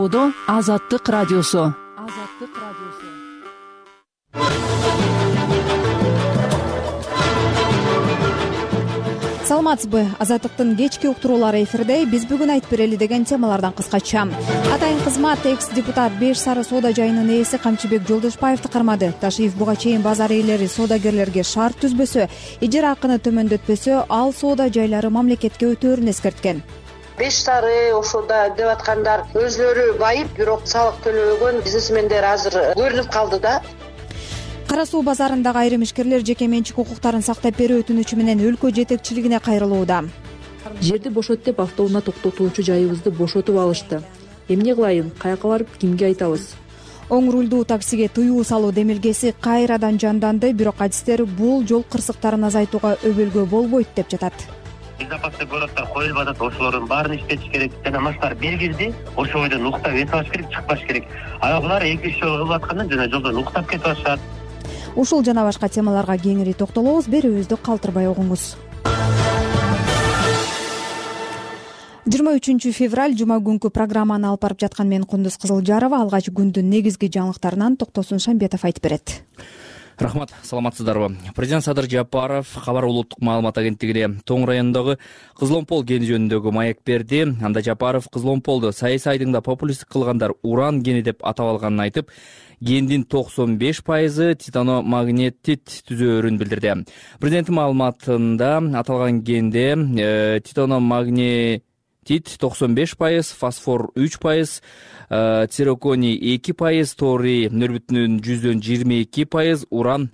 токтогудо Азаттык радиосу. Саламатсызбы? Азаттыктын кечки уктуруулары эфирде. Биз бүгүн айтып берели деген темалардан кыскача. Атайын кызмат экс-депутат Беш Сары соода жайынын ээси Камчыбек Жолдошбаевди кармады. Ташиев буга чейин базар ээлери соодагерлерге шарт түзбөсө, ижара акыны төмөндөтпөсө, ал соода жайлары мамлекетке өтөөрүн эскерткен. Беш Сары ошода деп аткандар өзлөрү байып, бирок салык төлөбөгөн бизнесмендер азыр көрүнүп калды да. Кара суу базарындагы айрым ишкерлер жеке менчик укуктарын сактап берүү өтүнүчү менен өлкө жетекчилигине кайрылууда. Жерди бошот деп автоунаа токтотуучу жайыбызды бошотуп алышты. Эмне кылайын, каяка барып кимге айтабыз? Оң рулдуу таксиге тыюу салуу демилгеси кайрадан жанданды, бирок адистер бул жол кырсыктарын азайтууга өбөлгө болбойт деп жатат. Безопасный городтар коюлуп атат, ошолордун баарын иштетиш керек. Жана маштар белгилди, ошол бойдон уктап өтүп алыш керек, чыкпаш керек. Аялдар 2-3 жол кылып аткандан жана жолдон уктап кетип атышат. Ушул жана башка темаларга кеңири токтолобуз, берүүбүздү калтырбай угуңуз. 23 февраль жума күнкү программаны алып барып жаткан мен Кундуз Кызылжарова. Алгач күндүн негизги жаңылыктарынан Токтосун Шамбетов айтып берет. Рахмат, саламатсыздарбы? Президент Садыр Жапаров Кабар улуттук маалымат агенттигине Тоң районундагы Кызыломпол кени жөнүндөгү маек берди. Анда Жапаров Кызыломполду саясий айдыңда популисттик кылгандар уран кени деп атап алганын айтып, кендин 95% титаномагнетит түзөөрүн билдирди. Президенттин маалыматында аталган кенде титаномагнетит 95%, фосфор 3%, цирконий 2%, торий 0,22%, уран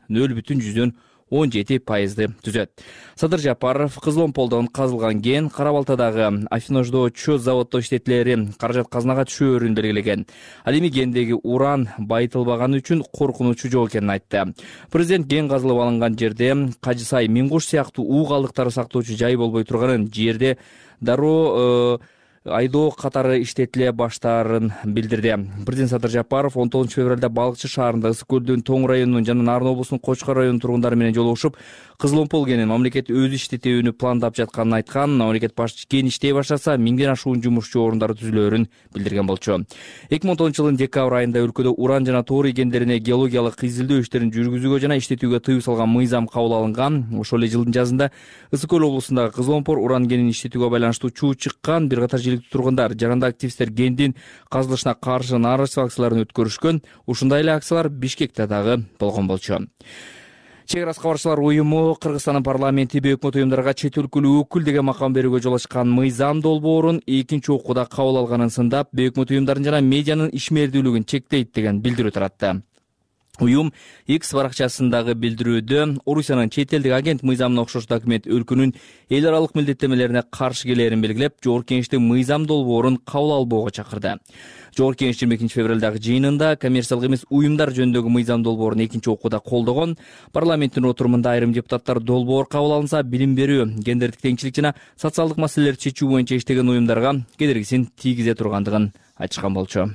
0,17%ды түзөт. Садыр Жапаров Кызыломполдон казылган кен Кара Балтадагы афинождоочу заводдо иштетилери каражат казынага түшөөрүн белгилеген. Ал эми кендеги уран байытылбаганы үчүн коркунучу жок экенин айтты. Президент кен казылып алынган жерде Кажысай, Миңгуш сыяктуу уу калдыктары сактоочу жай болбой турганын, жерде дароо айдоо катары иштетиле баштаарын билдирди. Президент Садыр Жапаров 19 февралда Балыкчы шаарында Ысык көлдүн Тоң районунун жана Нарын облусунун Кочкор районунун тургундары менен жолугушуп, Кызыломпол кенин мамлекет өз иштетүүнү пландап жатканын айткан. Мамлекет башчысы кен иштей баштаса, 1000ден ашуун жумушчу орундары түзүлөөрүн билдирген болчу. 2010 жылдын декабрь айында өлкөдө уран жана торий кендерине геологиялык изилдөө иштерин жүргүзүүгө жана иштетүүгө тыюу салган мыйзам кабыл алынган. Ошол эле жылдын жазында Ысык көл облусундагы Кызыломпол уран кенин иштетүүгө байланыштуу чуу чыккан. Бир катар жергиликтүү тургундар, жарандык активисттер кендин казылышына каршы нааразычылык акцияларын өткөрүшкөн. Ушундай эле акциялар Бишкекте дагы болгон болчу. Чек арасы кабарчылар уюму Кыргызстандын парламенти өкмөт уюмдарга чет өлкөлүк өкүл деген макам берүүгө жол ачкан мыйзам долбоорун экинчи окууда кабыл алганын сындап, өкмөт уюмдарын жана медианын ишмердүүлүгүн чектейт деген билдирүү таратты. Уюм X баракчасындагы билдирүүдө Орусиянын чет элдик агент мыйзамына окшош документ өлкөнүн эл аралык милдеттенмелерине каршы келерин белгилеп, Жогорку Кеңештин мыйзам долбоорун кабыл албоого чакырды. Жогорку Кеңеш 22 февралдагы жыйынында коммерциялык эмес уюмдар жөнүндөгү мыйзам долбоорун экинчи окууда колдогон. Парламенттин отурумунда айрым депутаттар долбоор кабыл алынса, билим берүү, гендердик теңчилик жана социалдык маселелерди чечүү боюнча иштеген уюмдарга кедергисин тийгизе тургандыгын айтышкан болчу.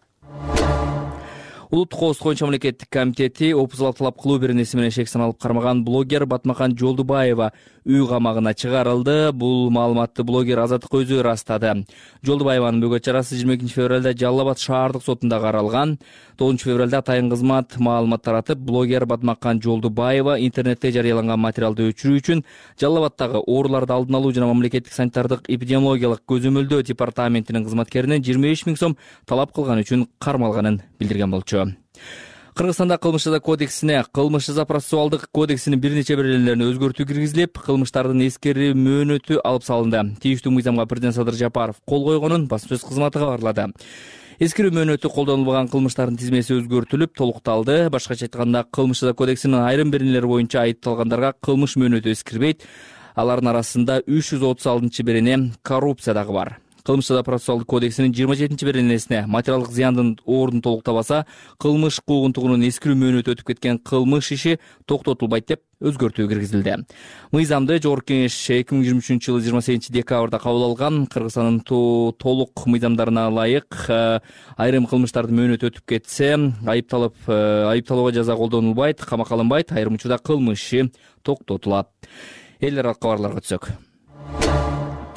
Улуттук коопсуздук боюнча мамлекеттик комитети опузалап талап кылуу беренеси менен шек саналып кармаган блогер Батмакан Жолдубаева үй камагына чыгарылды. Бул маалыматты блогер Азаттык өзү ырастады. Жолдубаеванын бөгөт чарасы 22 февралда Жалал Абад шаардык сотунда каралган. 9 февралда атайын кызмат маалымат таратып, блогер Батмакан Жолдубаева интернетте жарыяланган материалды өчүрүү үчүн Жалал Абадтагы ооруларды алдын алуу жана мамлекеттик санитардык эпидемиологиялык көзөмөлдөө департаментинин кызматкеринен 25 000 сом талап кылган үчүн кармалганын билдирген болчу. Кыргызстанда кылмыш жаза кодексине, кылмыш жаза процессуалдык кодексинин бир нече беренелерине өзгөртүү киргизилип, кылмыштардын эскерүү мөөнөтү алып салынды. Тийиштүү мыйзамга президент Садыр Жапаров кол койгонун басма сөз кызматы кабарлады. Эскерүү мөөнөтү колдонулбаган кылмыштардын тизмеси өзгөртүлүп, толукталды. Башкача айтканда, кылмыш жаза кодексинин айрым беренелери боюнча айыпталгандарга кылмыш мөөнөтү эскирбейт. Алардын арасында 336 берене коррупция дагы бар. Кылмыш жаза процессуалдык кодексинин 27 беренесине материалдык зыяндын ордун толуктабаса, кылмыш куугунтугунун эскирүү мөөнөтү өтүп кеткен кылмыш иши токтотулбайт деп өзгөртүү киргизилди. Мыйзамды Жогорку Кеңеш 2023 жылы 28 декабрда кабыл алган. Кыргызстандын толук мыйзамдарына ылайык айрым кылмыштардын мөөнөтү өтүп кетсе, айыпталууга жаза колдонулбайт, камакка алынбайт, айрым учурда кылмыш иши токтотулат. Эл аралык кабарларга өтсөк.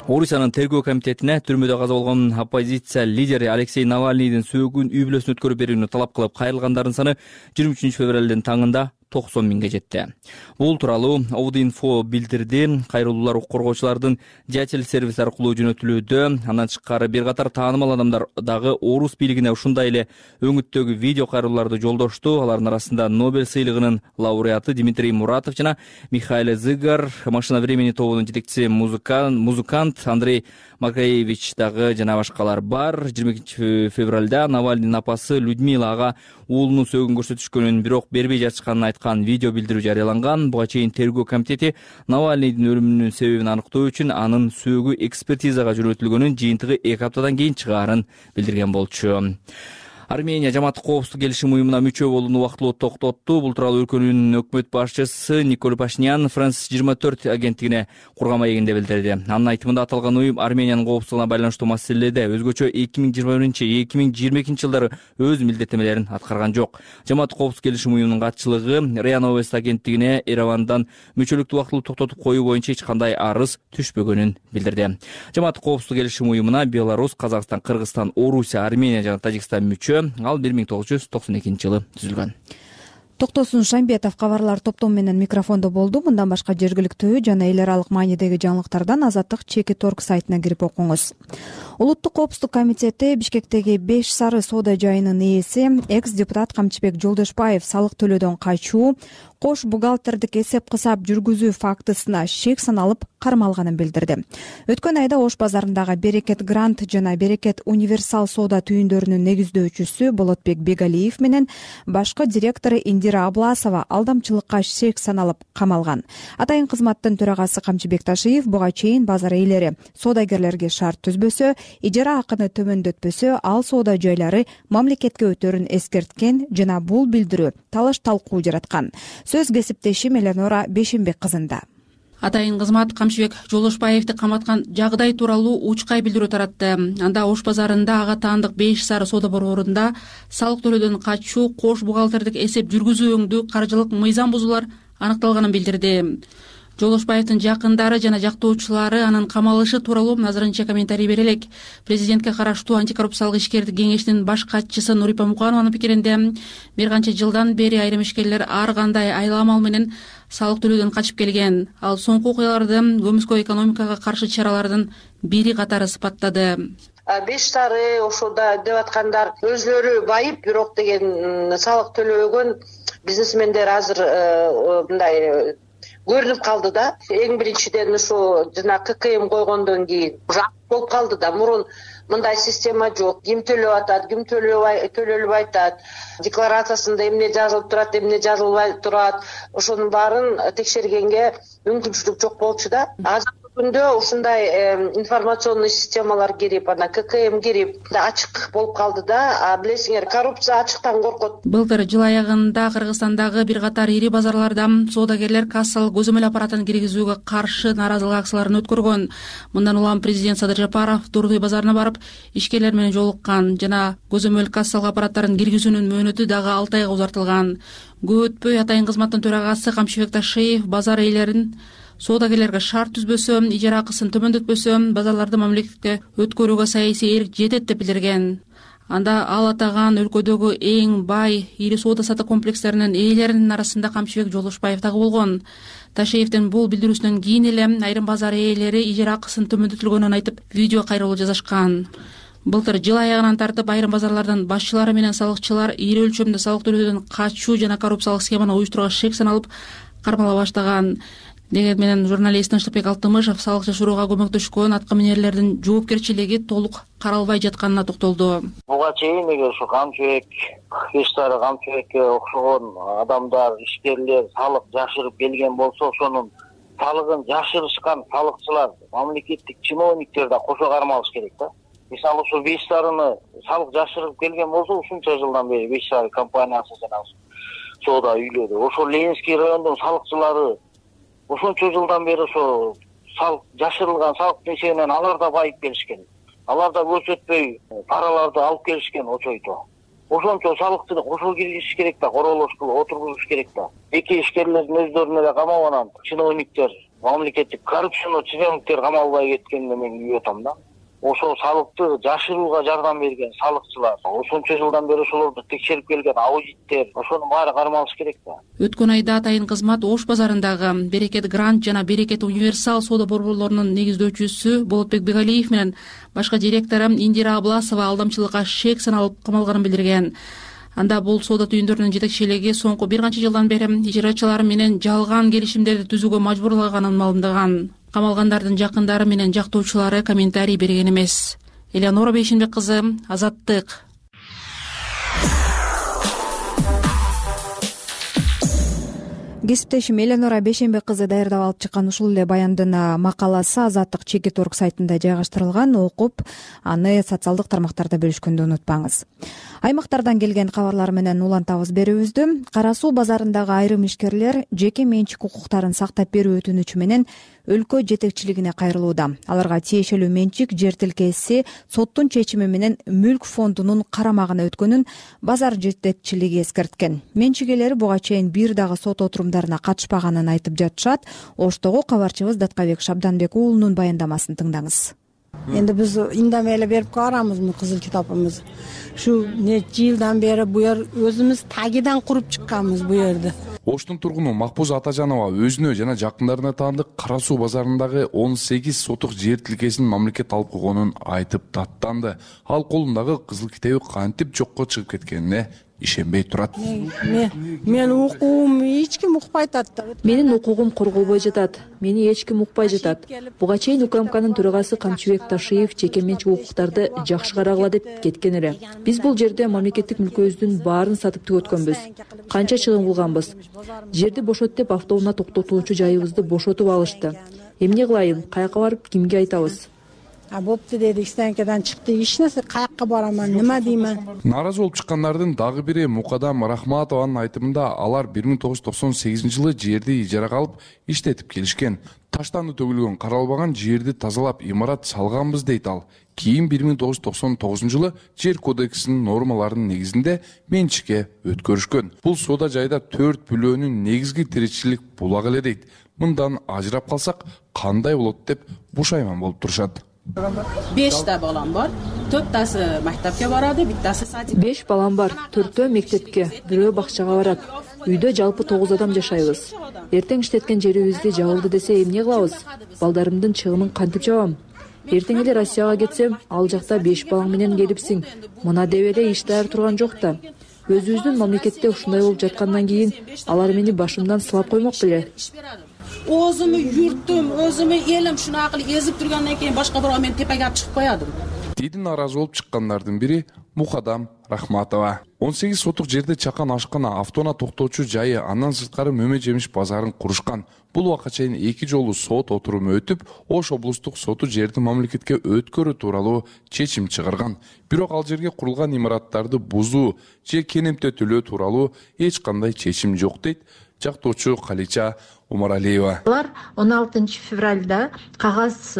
Орусиянын тергөө комитетине түрмөдө каза болгон оппозиция лидери Алексей Навальныйдын сөөгүн үй бүлөсүнө өткөрүп берүүнү талап кылып кайрылгандардын саны 23 февралдын таңында 90 миңге жетти. Бул тууралуу Audinfo билдирди. Кайрылуулар коргоочулардын диджитал сервис аркылуу жөнөтүлүүдө. Андан тышкары бир катар таанымал адамдар дагы орус бийлигине ушундай эле өңүттөгү видео кайрылууларды жолдошту. Алардын арасында Нобель сыйлыгынын лауреаты Дмитрий Муратов жана Михаил Зыгар, Машина времени тобунун жетекчиси музыкант Андрей Макаевич дагы жана башкалар бар. 22 февралда Навальныйдын апасы Людмила ага уулунун сөөгүн көрсөтүшкөнүн, бирок бербей жатышканын айткан видео билдирүү жарыяланган. Буга чейин тергөө комитети Навальныйдын өлүмүнүн себебин аныктоо үчүн анын сөөгү экспертизага жөнөтүлгөнүн жыйынтыгы 2 аптадан кийин чыгаарын билдирген болчу. Армения жамааттык коопсуздук келишим уюмуна мүчө болууну убактылуу токтотту. Бул тууралуу өлкөнүн өкмөт башчысы Николь Пашинян France 24 агенттигине курган маегинде билдирди. Анын айтымында аталган уюм Армениянын коопсуздугуна байланыштуу маселелерде өзгөчө 2021-2022 жылдары өз милдеттенмелерин аткарган жок. Жамааттык коопсуздук келишим уюмунун катчылыгы РИА Новости агенттигине Еревандан мүчөлүктү убактылуу токтотуп коюу боюнча эч кандай арыз түшпөгөнүн билдирди. Жамааттык коопсуздук келишим уюмуна Беларусь, Казакстан, Кыргызстан, Орусия, Армения жана Тажикстан мүчө. Ал 1992 жылы түзүлгөн. Токтосун Шамбетов кабарлар топтом менен микрофондо болду. Мындан башка жергиликтүү жана эл аралык маанидеги жаңылыктардан Азаттык Чеки.org сайтына кирип окуңуз. Улуттук коопсуздук комитети Бишкектеги 5 сары соода жайынын ээси экс-депутат Камчыбек Жолдошбаев салык төлөөдөн качуу, кош бухгалтердик эсеп-кысап жүргүзүү фактысына шек саналып кармалганын билдирди. Өткөн айда Ош базарындагы Берекет Грант жана Берекет Универсал соода түйүндөрүнүн негиздөөчүсү Болотбек Бегалиев менен башкы директору Индира Абласова алдамчылыкка шек саналып камалган. Атайын кызматтын төрагасы Камчыбек Ташиев буга чейин базар ээлери соодагерлерге шарт түзбөсө, ижара акыны төмөндөтпөсө, ал соода жайлары мамлекетке өтөрүн эскерткен жана бул билдирүү талаш талкуу жараткан. Сөз кесиптешим Эленора Бешенбек кызында. Атайын кызмат Камчыбек Жолдошбаевди каматкан жагдай тууралуу учкай билдирүү таратты. Анда Ош базарында ага таандык 5 сары соода борборунда салык төлөөдөн качуу, кош бухгалтердик эсеп жүргүзүү өңдүү каржылык мыйзам бузуулар аныкталганын билдирди. Жолдошбаевдин жакындары жана жактоочулары анын камалышы тууралуу азырынча комментарий бере элек. Президентке караштуу антикоррупциялык ишкерлик кеңештин баш катчысы Нурипа Муканованын пикиринде бир канча жылдан бери айрым ишкерлер ар кандай айламал менен салык төлөөдөн качып келген. Ал соңку окуяларды көмүскө экономикага каршы чаралардын бири катары сыпаттады. 5 сары ошода деп аткандар өзлөрү байып, бирок деген салык төлөбөгөн бизнесмендер азыр мындай көрүнүп калды да. Эң биринчиден ушу жана ККМ койгондон кийин болуп калды да. Мурун мындай система жок. Ким төлөп атат, ким төлөлбөй атат, декларациясында эмне жазылып турат, эмне жазылбай турат, ошонун баарын текшергенге мүмкүнчүлүк жок болчу да. Азыркы күндө ушундай информационный системалар кирип, ана ККМ кирип, ачык болуп калды да. Билесиңер, коррупция ачыктан коркот. Былтыр жыл аягында Кыргызстандагы бир катар ири базарларда соодагерлер кассалык көзөмөл аппаратын киргизүүгө каршы нааразылык акцияларын өткөргөн. Мындан улам президент Садыр Жапаров Дурдуй базарына барып, ишкерлер менен жолуккан жана көзөмөл кассалык аппараттарын киргизүүнүн мөөнөтү дагы 6 айга узартылган. Көп өтпөй атайын кызматтын төрагасы Камчыбек Ташиев базар ээлерин соодагерлерге шарт түзбөсө, ижара акысын төмөндөтпөсө, базарларды мамлекетке өткөрүүгө саясий эрк жетет деп билдирген. Анда ал атаган өлкөдөгү эң бай ири соода сатык комплекстеринин ээлеринин арасында Камчыбек Жолдошбаев дагы болгон. Ташиевдин бул билдирүүсүнөн кийин эле айрым базар ээлери ижара акысын төмөндөтүлгөнүн айтып, видео кайрылуу жазышкан. Былтыр жыл аягынан тартып айрым базарлардын башчылары менен салыкчылар ири өлчөмдө салык төлөөдөн качуу жана коррупциялык схеманы уюштурууга шек саналып кармала баштаган. Деген менен журналист Тынчтыкбек Алтымышев салык жашырууга көмөктөшкөн аткаминерлердин жоопкерчилиги толук каралбай жатканына токтолду. Буга чейин эгер ушу Камчыбек, 5 сары Камчыбекке окшогон адамдар, ишкерлер салык жашырып келген болсо, ошонун салыгын жашырышкан салыкчылар, мамлекеттик чиновниктер да кошо кармалыш керек да. Мисалы ушу 5 сарыны салык жашырып келген болсо, ушунча жылдан бери 5 сары компаниясы жана соода үйлөрү, ошо Ленинский райондун салыкчылары ошончо жылдан бери ошо салык жашырылган салыктын эсебинен алар да байып келишкен. Алар да көрсөтпөй параларды алып келишкен очойто. Ошончо салыкты кошо киргизиш керек да, королош кылып отургузуш керек да. Эки ишкерлердин өздөрүнө да камап анан чиновниктер мамлекеттик коррупциялык чыгымдыктар камалбай кеткенине мен күйүп атам да. Ошо салыкты жашырууга жардам берген салыкчылар, ошончо жылдан бери ошолорду текшерип келген аудиттер, ошонун баары кармалыш керек да. Өткөн айда Атайын кызмат Ош базарындагы Берекет Грант жана Берекет Универсал соода борборлорунун негиздөөчүсү Болотбек Бегалиев менен башка директору Индира Абласова алдамчылыкка шек саналып камалганын билдирген. Анда бул соода түйүндөрүнүн жетекчилиги соңку бир канча жылдан бери ижарачылар менен жалган келишимдерди түзүүгө мажбурлаганын маалымдаган. Камалгандардын жакындары менен жактоочулары комментарий берген эмес. Элеонора Бейшенбек кызы, Азаттык. Кесиптешим Элеонора Бейшенбек кызы даярдап алып чыккан ушул эле баяндын макаласы Азаттык Чекит.орг сайтында жайгаштырылган. Окуп, аны социалдык тармактарда бөлүшкөндү унутпаңыз. Аймактардан келген кабарлар менен улантабыз берүүбүздү. Кара Суу базарындагы айрым ишкерлер жеке менчик укуктарын сактап берүү өтүнүчү менен өлкө жетекчилигине кайрылууда. Аларга тиешелүү менчик жер тилкеси соттун чечими менен мүлк фондунун карамагына өткөнүн базар жетекчилиги эскерткен. Менчик ээлери буга чейин бир дагы сот отурумдарына катышпаганын айтып жатышат. Оштогу кабарчыбыз Даткабек Шабданбек уулунун баяндамасын тыңдаңыз. Эndi биз индемей эле берип барамызбы кызыл китабыбызды. Şu neçe yıldan beri bu yer özümüz tagiden kurup çıkkanmız bu yerde. Оштун тургуну Макбуз Атажанова өзүнө жана жакындарына таандык Кара Суу базарындагы 18 сотук жер тилкесин мамлекет алып койгонун айтып даттанды. Ал колундагы кызыл китеби кантип жокко чыгып кеткенине ишенбей турат. Мен укугум эч ким укпай атат. Менин укугум корголбой жатат. Мени эч ким укпай жатат. Буга чейин УКМКнын төрагасы Камчыбек Ташиев жеке менчик укуктарды жакшы карагыла деп кеткен эле. Биз бул жерде мамлекеттик мүлкөбүздүн баарын сатып түгөткөнбүз. Канча чыгым кылганбыз. Жерди бошот деп автоунаа токтотуучу жайыбызды бошотуп алышты. Эмне кылайын? Каяка барып кимге айтабыз? Бопты деди, иштенкеден чыкты. Эч нерсе каякка бараман, нема деймин? Нааразы болуп чыккандардын дагы бири Мукадам Рахматованын айтымында алар 1998-жылы жерди ижарага алып иштетип келишкен. Таштанды төгүлгөн, каралбаган жерди тазалап имарат салганбыз дейт ал. Кийин 1999-жылы жер кодексинин нормаларынын негизинде менчикке өткөрүшкөн. Бул соода жайда 4 бүлөөнүн негизги тиричилик булагы эле дейт. Мындан ажырап калсак кандай болот деп бушайман болуп турушат. 5 балам бар. 4тасы мектепке барады, биттасы садик. 5 балам бар. 4төө мектепке, бирөө бакчага барат. Үйдө жалпы 9 адам жашайбыз. Эртең иштеткен жерибизди жабылды десе эмне кылабыз? Балдарымдын чыгымын кантип жабам? Эртең эле Россияга кетсем, ал жакта 5 балаң менен келипсиң. Мына деп эле иш даяр турган жок да. Өзүбүздүн мамлекетте ушундай болуп жаткандан кийин алар мени башымдан сылап коймок беле. Өзümü yurtum, özümü elim şunu akıllı ezip durgandan keyin başka bir men tepege alıp çıkıp koyadım. Дейди нааразы болуп чыккандардын бири Мукадам Рахматова. 18 сотук жерде чакан ашкана автоунаа токтоочу жайы, андан сырткары мөмө жемиш базарын курушкан. Бул убакка чейин 2 жолу сот отуруму өтүп, Ош облустук соту жерди мамлекетке өткөрүү тууралуу чечим чыгарган. Бирок ал жерге курулган имараттарды бузуу же кенемте төлөө тууралуу эч кандай чечим жок дейт жактоочу Калича Умаралиева. Алар 16 февралда кагаз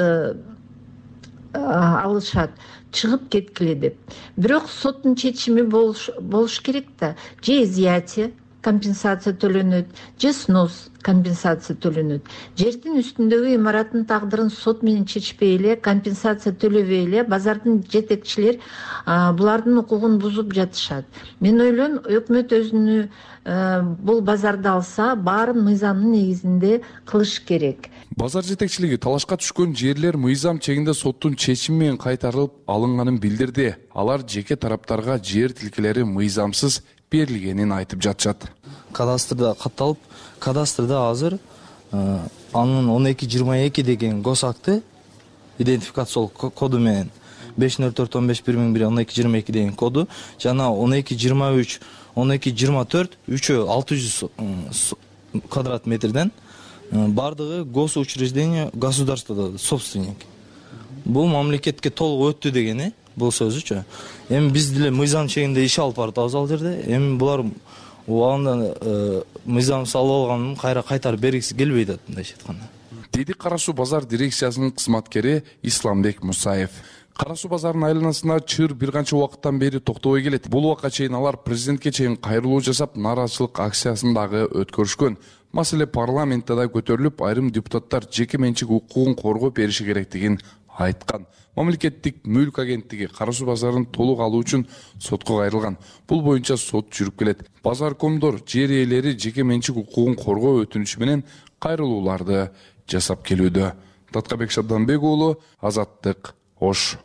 алышат, чыгып кеткиле деп. Бирок соттун чечими болуш керек да. Же изъятие компенсация төлөнөт, же снос компенсация төлөнөт. Жердин үстүндөгү имараттын тагдырын сот менен чечпей эле, компенсация төлөбөй эле базардын жетекчилер булардын укугун бузуп жатышат. Мен ойлойм, өкмөт өзүнү бул базарды алса, баарын мыйзамдын негизинде кылыш керек. Базар жетекчилиги талашка түшкөн жерлер мыйзам чегинде соттун чечими менен кайтарылып алынганын билдирди. Алар жеке тараптарга жер тилкелери мыйзамсыз берилгенин айтып жатышат. Кадастрда катталып, кадастрда азыр анын 1222 деген госакты идентификациялык коду менен 504-15-11-1222 деген коду жана 1223, 1224 3 600 квадрат метрден бардыгы госучреждение государствода собственник. Бул мамлекетке толук өттү дегени бул сөзүчү. Эми биз деле мыйзам чегинде иш алып баратабыз ал жерде. Эми булар убагында мыйзам салып алганын кайра кайтарып бергиси келбей атат, мындайча айтканда. Деди Кара Суу базар дирекциясынын кызматкери Исламбек Мусаев. Кара Суу базарынын айланасына чыр бир канча убакыттан бери токтобой келет. Бул убакка чейин алар президентке чейин кайрылуу жасап, нааразычылык акциясын дагы өткөрүшкөн. Маселе парламентте да көтөрүлүп, айрым депутаттар жеке менчик укугун коргоо бериши керектигин айткан. Мамлекеттик мүлк агенттиги кара суу базарын толук алуу үчүн сотко кайрылган. Бул боюнча сот жүрүп келет. Базаркомдор жер ээлери жеке менчик укугун коргоо өтүнүчү менен кайрылууларды жасап келүүдө. Таткабек Шабданбек уулу, Азаттык, Ош.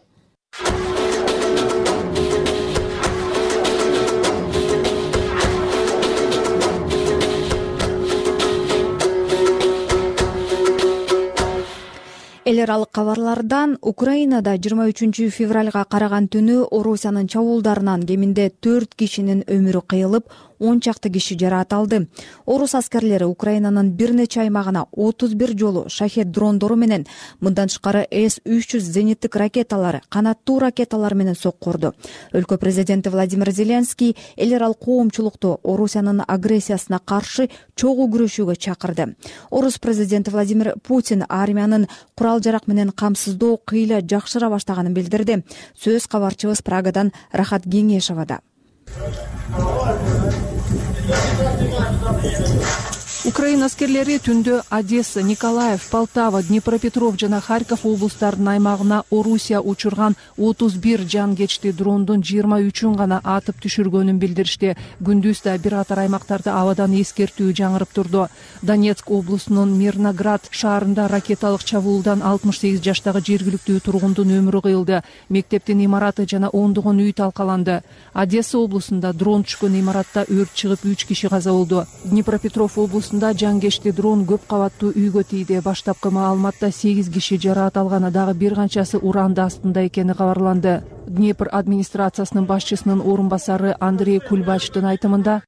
Эл аралык кабарлардан Украинада 23 февралга караган түнү Орусиянын чабуулдарынан кеминде 4 кишинин өмүрү кыйылып, 10 чакты киши жараат алды. Орус аскерлери Украинанын бир нече аймагына 31 жолу шахет дрондору менен, мындан тышкары С-300 зениттик ракеталары, канаттуу ракеталар менен сокку урду. Өлкө президенти Владимир Зеленский эл аралык коомчулукту Орусиянын агрессиясына каршы чогуу күрөшүүгө чакырды. Орус президенти Владимир Путин армиянын курал-жарак менен камсыздоо кыйла жакшыра баштаганын билдирди. Сөз кабарчыбыз Прагадан Рахат Кеңешовада. Украина аскерлери түндө Одесса, Николаев, Полтава, Днепропетров жана Харьков облустарынын аймагына Орусия учурган 31 жангечти дрондун 23-ün гана атып түшүргөнүн билдиришти. Күндүз да бир катар аймактарда абадан эскертүү жаңырып турду. Донецк облусунун Мирноград шаарында ракеталык чабуулдан 68 жаштагы жергиликтүү тургундун өмүрү кыйылды. Мектептин имараты жана ондогон үй талкаланды. Одесса облусунда дрон түшкөн имаратта өрт чыгып 3 киши каза болду. Днепропетров облусунда жангечти дрон көп кабаттуу үйгө тийди. Баштапкы маалыматта 8 киши жараат алганы, дагы бир канчасы уранды астында экени кабарланды. Днепр администрациясынын башчысынын орун басары Андрей Кульбачтын айтымында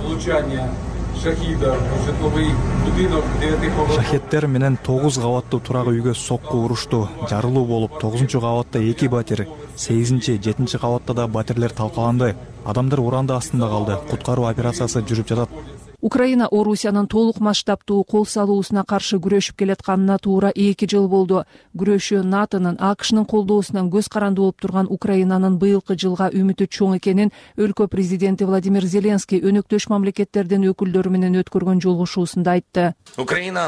шахеттер менен 9 кабаттуу турак үйгө сокку урушту. Жарылуу болуп, 9-кабатта 2 батир, 8-7 кабатта да батирлер талкаланды. Адамдар уранды астында калды. Куткаруу операциясы жүрүп жатат. Украина Орусиянын толук масштабтуу кол салуусуна каршы күрөшүп келатканына туура 2 жыл болду. Күрөшүү НАТОнун, АКШнын колдоосунан көз каранды болуп турган Украинанын быйылкы жылга үмүтү чоң экенин өлкө президенти Владимир Зеленский өнөктөш мамлекеттердин өкүлдөрү менен өткөргөн жолугушуусунда айтты. Украина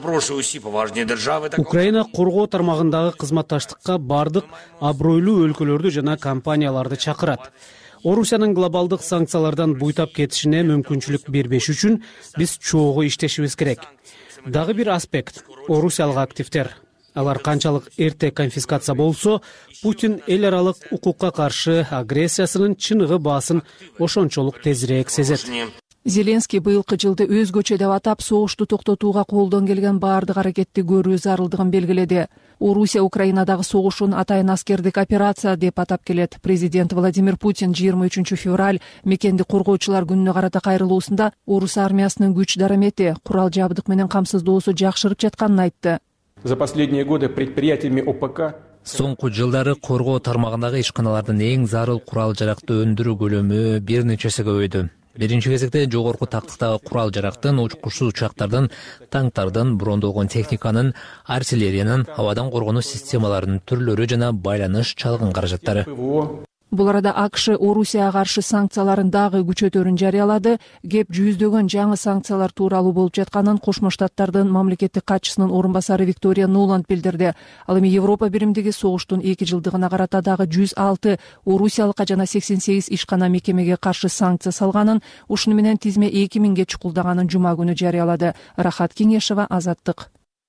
коргоо тармагындагы кызматташтыкка бардык абройлуу өлкөлөрдү жана компанияларды чакырат. Орусиянын глобалдык санкциялардан буйтап кетишине мүмкүнчүлүк бербеш үчүн биз чогуу иштешибиз керек. Дагы бир аспект — орусиялык активдер. Алар канчалык эрте конфискация болсо, Путин эл аралык укукка каршы агрессиясынын чыныгы баасын ошончолук тезирээк сезет. Зеленский быйылкы жылды өзгөчө деп атап, согушту токтотууга колдон келген баардык аракетти көрүү зарылдыгын белгиледи. Орусия Украинадагы согушун атайын аскердик операция деп атап келет. Президент Владимир Путин 23 февраль мекенди коргоочулар күнүнө карата кайрылуусунда Орус армиясынын күч дарамети, курал жабдык менен камсыздоосу жакшырып жатканын айтты. За последние годы предприятиями ОПК Соңку жылдары коргоо тармагындагы ишканалардын эң зарыл курал-жаракты өндүрүү көлөмү бир нечеси көбөйдү. Биринчи кезекте жогорку тактыктагы курал-жарактын, учкучсуз учактардын, танктардын, брондолгон техниканын, артиллериянын, абадан коргонуу системаларынын түрлөрү жана байланыш чалгын каражаттары. Бул арада АКШ Орусияга каршы санкцияларын дагы күчөтөрүн жарыялады. Кеп жүздөгөн жаңы санкциялар тууралуу болуп жатканын Кошмо Штаттардын мамлекеттик катчысынын орун басары Виктория Нуланд билдирди. Ал эми Европа биримдиги согуштун 2 жылдыгына карата дагы 106 орусиялыкка жана 88 ишкана мекемеге каршы санкция салганын, ушуну менен тизме 2000ге чукулдаганын жума күнү жарыялады. Рахат Кеңешова, Азаттык.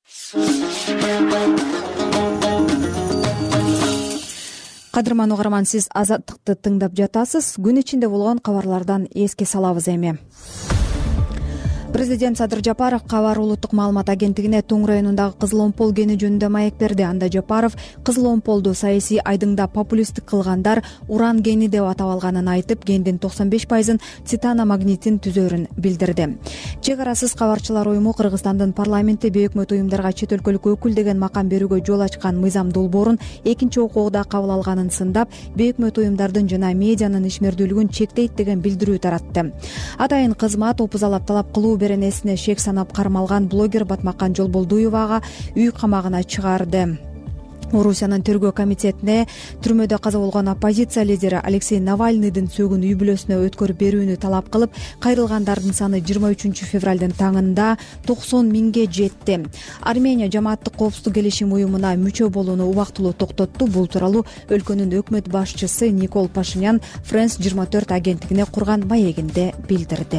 Кадырман угарман, сиз Азаттыкты тыңдап жатасыз. Күн ичинде болгон кабарлардан эске салабыз эми. Президент Садыр Жапаров Кабар улуттук маалымат агенттигине Тоң районундагы Кызыл Омпол кени жөнүндө маек берди. Анда Жапаров Кызыл Омполду саясий айдыңда популисттик кылгандар уран кени деп атап алганын айтып, кендин 95%ын цитаномагнитин түзөрүн билдирди. Чек арасыз кабарчылар уюму Кыргызстандын парламенти бейөкмөт уюмдарга чет өлкөлүк өкүл деген макам берүүгө жол ачкан Мыйзам Долбоорун экинчи окууда кабыл алганын сындап, бейөкмөт уюмдардын жана медианын ишмердүүлүгүн чектейт деген билдирүү таратты. Атайын кызмат опузалап талап кылуу беренесине шек санап кармалган блогер Батмакан Жолболдуевага үй камагына чыгарды. Орусиянын тергөө комитетине түрмөдө каза болгон оппозиция лидери Алексей Навальныйдын сөөгүн үй бүлөсүнө өткөрүп берүүнү талап кылып, кайрылгандардын саны 23 февралдын таңында 90 миңге жетти. Армения жамааттык коопсуздук келишим уюмуна мүчө болууну убактылуу токтотту. Бул тууралуу өлкөнүн өкмөт башчысы Никол Пашинян France 24 агенттигине курган маегинде билдирди.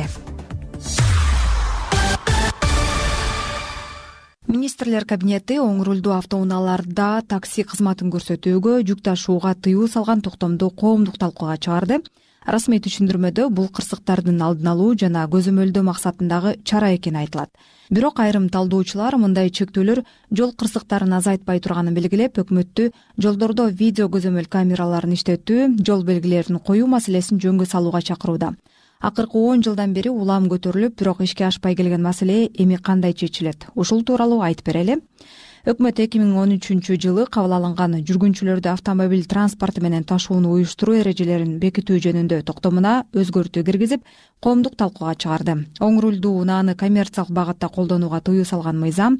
Министрлер кабинети оң рулдуу автоунааларда такси кызматын көрсөтүүгө жүк ташууга тыюу салган токтомду коомдук талкууга чыгарды. Расмий түшүндүрмөдө бул кырсыктардын алдын алуу жана көзөмөлдөө максатындагы чара экени айтылат. Бирок айрым талдоочулар мындай чектөөлөр жол кырсыктарын азайтпай турганын белгилеп, өкмөттү жолдордо видео көзөмөл камераларын иштетүү, жол белгилерин коюу маселесин жөнгө салууга чакырууда. Акыркы 10 жылдан бери улам көтөрүлүп, бирок ишке ашпай келген маселе эми кандай чечилет? Ушул тууралуу айтып берели. Өкмөт 2013 жылы кабыл алынган жүргүнчүлөрдү автомобиль транспорту менен ташууну уюштуруу эрежелерин бекитүү жөнүндө токтомуна өзгөртүү киргизип, коомдук талкууга чыгарды. Оң рулдуу унааны коммерциялык багытта колдонууга тыюу салган мыйзам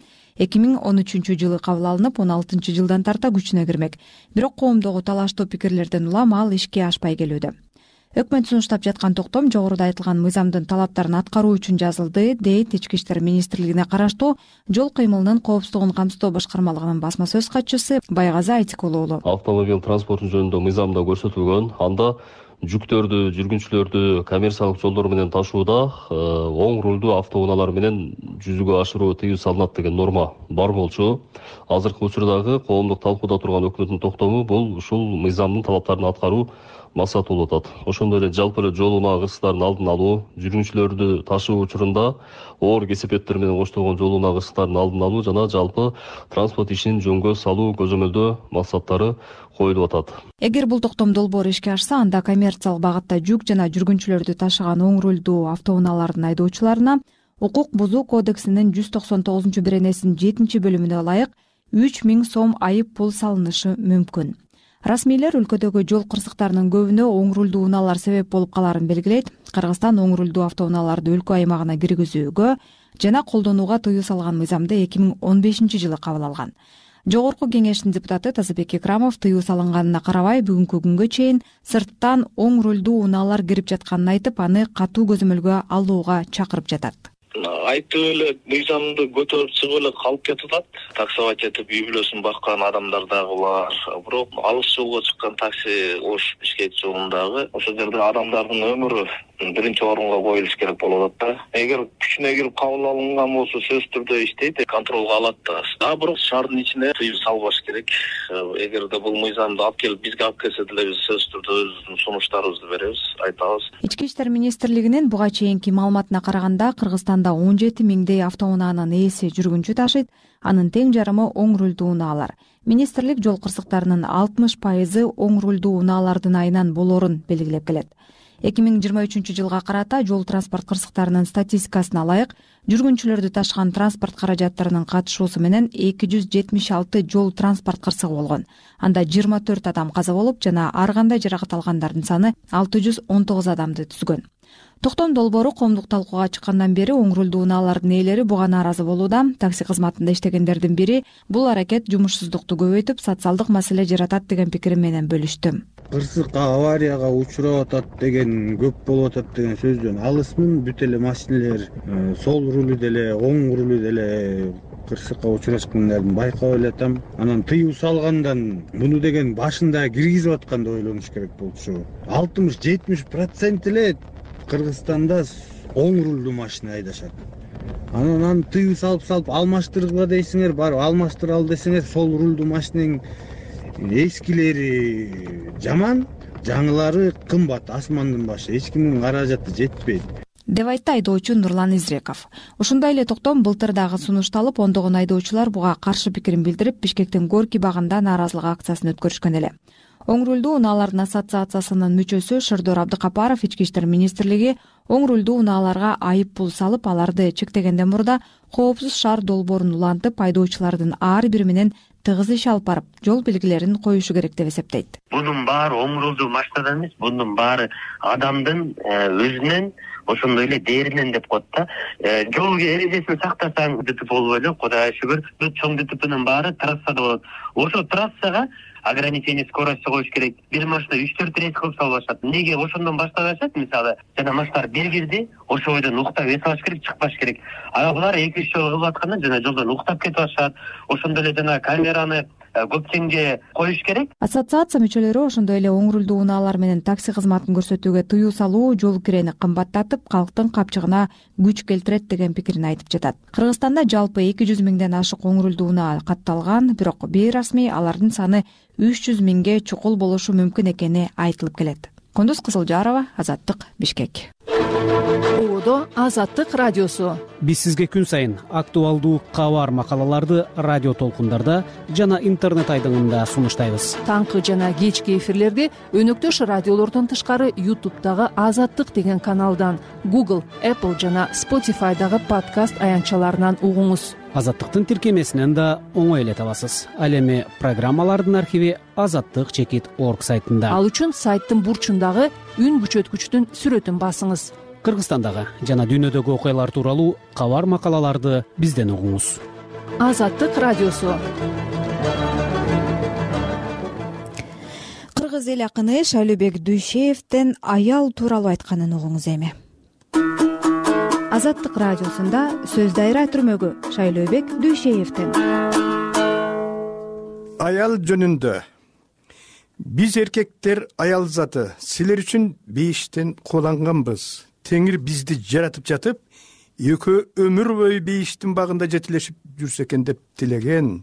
2013 жылы кабыл алынып, 16 жылдан тарта күчүнө кирмек. Бирок коомдогу талаштуу пикирлерден улам ал ишке ашпай келүүдө. Өкмөт сунуштап жаткан токтом жогоруда айтылган мыйзамдын талаптарын аткаруу үчүн жазылды, дейт Ички иштер министрлигине караштуу жол кыймылынын коопсуздугун камсыздоо башкармалыгынын басма сөз катчысы Байгазы Айтикул уулу. Автомобиль транспорту жөнүндө мыйзамда көрсөтүлгөн, анда жүктөрдү, жүргүнчүлөрдү коммерциялык жолдор менен ташууда оң рулдуу автоунаалар менен жүзүгө ашыруу тыюу салынат деген норма бар болчу. Азыркы учурдагы коомдук талкууда турган өкмөттүн токтому бул ушул мыйзамдын талаптарын аткаруу максат болуп атат. Ошондой эле жалпы эле жол унаа кырсыктарын алдын алуу, жүргүнчүлөрдү ташуу учурунда оор кесепеттер менен коштолгон жол унаа кырсыктарын алдын алуу жана жалпы транспорт ишин жөнгө салуу көзөмөлдөө максаттары коюлуп атат. Эгер бул токтом долбоор ишке ашса, анда коммерциялык багытта жүк жана жүргүнчүлөрдү ташыган оң рулдуу автоунаалардын айдоочуларына укук бузуу кодексинин 199-беренесинин 7-бөлүмүнө ылайык 3000 сом айып пул салынышы мүмкүн. Расмийлер өлкөдөгү жол кырсыктарынын көбүнө оң рулдуу унаалар себеп болуп каларын белгилейт. Кыргызстан оң рулдуу автоунааларды өлкө аймагына киргизүүгө жана колдонууга тыюу салган мыйзамды 2015 жылы кабыл алган. Жогорку кеңештин депутаты Тазабек Экрамов тыюу салынганына карабай бүгүнкү күнгө чейин сырттан оң рулдуу унаалар кирип жатканын айтып, аны катуу көзөмөлгө алууга чакырып жатат. Айтып эле мыйзамды көтөрүп чыгып эле калып кетип атат. Таксовать этип үй бүлөсүн баккан адамдар дагы бар. Бирок алыс жолго чыккан такси Ош-Бишкек жолундагы ошол жерде адамдардын өмүрү биринчи орунга коюлуш керек болуп атат да. Эгер күчүнө кирип кабыл алынган болсо сөзсүз түрдө иштейт, контролго алат да. Бирок шаардын ичине тыюу салбаш керек. Эгерде бул мыйзамды алып келип бизге алып келсе деле биз сөзсүз түрдө өзүбүздүн сунуштарыбызды беребиз, айтабыз. Ички иштер министрлигинин буга чейинки маалыматына караганда Кыргызстанда 17 миңдей автоунаанын ээси жүргүнчү ташыйт, анын тең жарымы оң рулдуу унаалар. Министрлик жол кырсыктарынын 60% оң рулдуу унаалардын айынан болоорун белгилеп келет. 2023 жылга карата жол транспорт кырсыктарынын статистикасына ылайык жүргүнчүлөрдү ташыган транспорт каражаттарынын катышуусу менен 276 жол транспорт кырсыгы болгон. Анда 24 адам каза болуп жана ар кандай жаракат алгандардын саны 619 адамды түзгөн. Токтом долбоору коомдук талкууга чыккандан бери оң рулдуу унаалардын ээлери буга нааразы болууда. Такси кызматында иштегендердин бири бул аракет жумушсуздукту көбөйтүп, социалдык маселе жаратат деген пикирин менен бөлүштү. Кырсыкка, аварияга учурап атат деген, көп болуп атат деген сөздөн алысмын. Бүт эле машиналер сол рулу деле, оң рулу деле кырсыкка учурашкандарын байкап элетам. Анан тыюу салгандан муну деген башында киргизип аткан деп ойлонуш керек болчу. 60-70% эле Кыргызстанда оң рулдуу машина айдашат. Анан тыюу салып алмаштыргыла дейсиңер, барып алмаштыра ал десеңер, сол рулдуу машинанын эскилери жаман, жаңылары кымбат, асмандын башы, эч кимдин каражаты жетпейт деп айтты айдоочу Нурлан Изреков. Ушундай эле токтом былтыр дагы сунушталып, ондогон айдоочулар буга каршы пикирин билдирип, Бишкектин Горький багында нааразылык акциясын өткөрүшкөн эле. Оң рулдуу унаалардын ассоциациясынын мүчөсү Шырдор Абдыкапаров Ички иштер министрлиги оң рулдуу унааларга айып пул салып, аларды чектегенден мурда коопсуз шаар долбоорун улантып, айдоочулардын ар бири менен тыгыз иш алып барып, жол белгилерин коюшу керек деп эсептейт. Bunun baары оң рулдуу машинадан эмес, bunun baары адамдын өзүнөн ошондой эле дээринен деп коет да. Жол эрежесин сактасаң ДТП болбой эле, Кудайга шүгүр. Чоң ДТПнын баары трассада болот. Ошо трассага ограничение скорости коюш керек. Бир машина 3-4 рейс кылып салышат. Неге ошондон башталышат? Мисалы, жана машиналар белгирди, ошол бойдон уктап эс алыш керек, чыкпаш керек. Алар 2-3 жол кылып атканда жана жолдон уктап кетип атышат. Ошондой эле жана камераны көптеңге коюш керек. Ассоциация мүчөлөрү ошондой эле оң рулдуу унаалар менен такси кызматын көрсөтүүгө тыюу салуу жол кирени кымбаттатып, калктын капчыгына күч келтирет деген пикирин айтып жатат. Кыргызстанда жалпы 200 миңден ашык оң рулдуу унаа катталган, бирок бейрасмий алардын саны 300 миңге чукул болушу мүмкүн экени айтылып келет. Кондуз Кызылжарова, Азаттык, Бишкек. Оодо Азаттык радиосу. Биз сизге күн сайын актуалдуу кабар макалаларды радио толкундарда жана интернет айдыңында сунуштайбыз. Таңкы жана кечки эфирлерди өнөктөш радиолордон тышкары YouTube'дагы Азаттык деген каналдан, Google, Apple жана Spotify'дагы подкаст аянтчаларынан угуңуз. Азаттыктын тиркемесинен да оңой эле табасыз. Ал эми программалардын архиви azattik.org сайтында. Ал үчүн сайттын бурчундагы үн күчөткүчтүн сүрөтүн басыңыз. Кыргызстандагы жана дүйнөдөгү окуялар тууралуу кабар макалаларды бизден угуңуз. Азаттык радиосу. Кыргыз эл акыны Шайлообек Дүйшеевдин аял тууралуу айтканын угуңуз эми. Азаттык радиосунда сөз дайра түрмөгү Шайлообек Дүйшеевдин. Аял жөнүндө. Биз эркектер аял заты, силер үчүн бейиштен кууланганбыз. Теңир бизди жаратып жатып, экөө өмүр бою бейиштин багында жетилешип жүрсө экен деп тилеген.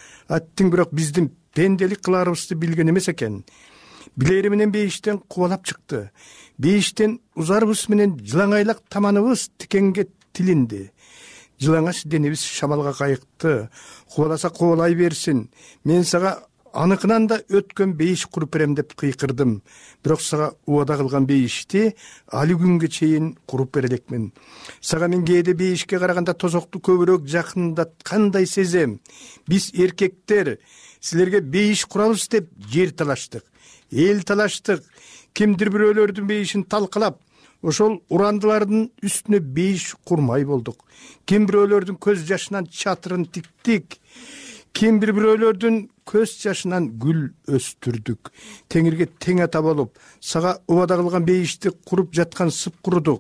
Аттың бирок биздин пенделик кыларыбызды билген эмес экен. Билери менен бейиштен кубалап чыкты. Бейиштен узарыбыз менен жылаңайлак таманыбыз тикенге тилинди. Жылаңач денебиз шамалга кайыкты. Кубаласа кубалай берсин. Мен сага аныкынан да өткөн бейиш куруп берем деп кыйкырдым. Бирок сага убада кылган бейишти али күнгө чейин куруп бере элекмин. Сага мен кээде бейишке караганда тозокту көбүрөөк жакындаткандай сезем. Биз эркектер силерге бейиш курабыз деп жер талаштык, эл талаштык. Кимдир бирөөлөрдүн бейишин талкалап, ошол урандылардын үстүнө бейиш курмай болдук. Ким бирөөлөрдүн көз жашынан чатырын тиктик. Ким бирөөлөрдүн көз жашынан гүл өстүрдүк. Теңирге тең ата болуп, сага убада кылган бейишти куруп жаткан сыпкурудук.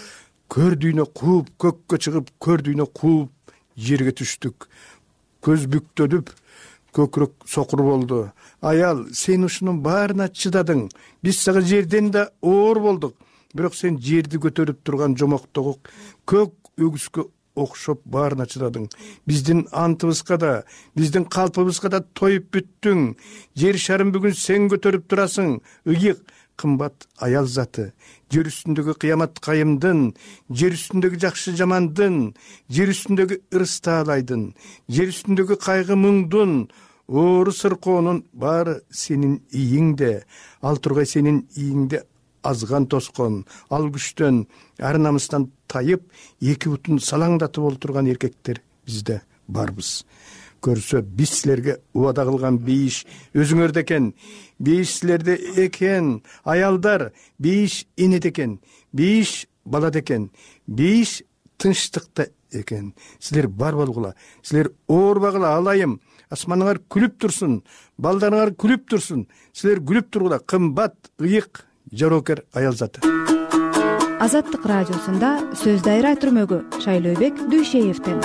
Көрдүйнө кууп, көккө чыгып, көрдүйнө кууп, жерге түштүк. Көз бүктөлүп, көкүрөк сокур болду. Аял, сен ушунун баарына чыдадың. Биз сага жерден да оор болдук. Бирок сен жерди көтөрүп турган жомоктогу көк өгүскө окшоп баарына чыдадың. Биздин антыбызга да, биздин калпыбызга да тоюп бүттүң. Жер шарын бүгүн сен көтөрүп турасың. Ыйык, кымбат аял заты. Жер үстүндөгү кыямат кайымдын, жер үстүндөгү жакшы жамандын, жер үстүндөгү ырыс таалайдын, жер үстүндөгү кайгы муңдун, оору сыркоонун баары сенин ийиңде. Ал тургай сенин ийиңде азган тоскон, ал күчтөн, ар намыстан тайып, эки бутун салаңдатып олтурган эркектер бизде барбыз. Көрсө, биз силерге убада кылган бейиш өзүңөрдө экен. Бейиш силерде экен. Аялдар, бейиш энеде экен. Бейиш балада экен. Бейиш тынчтыкта экен. Силер бар болгула. Силер оорбагыла, алайым. Асманыңар күлүп турсун, балдарыңар күлүп турсун. Силер күлүп тургула. Кымбат, ыйык, жароокер аял заты. Азаттык радиосунда сөз дайра түрмөгү Шайлообек Дүйшеевдин.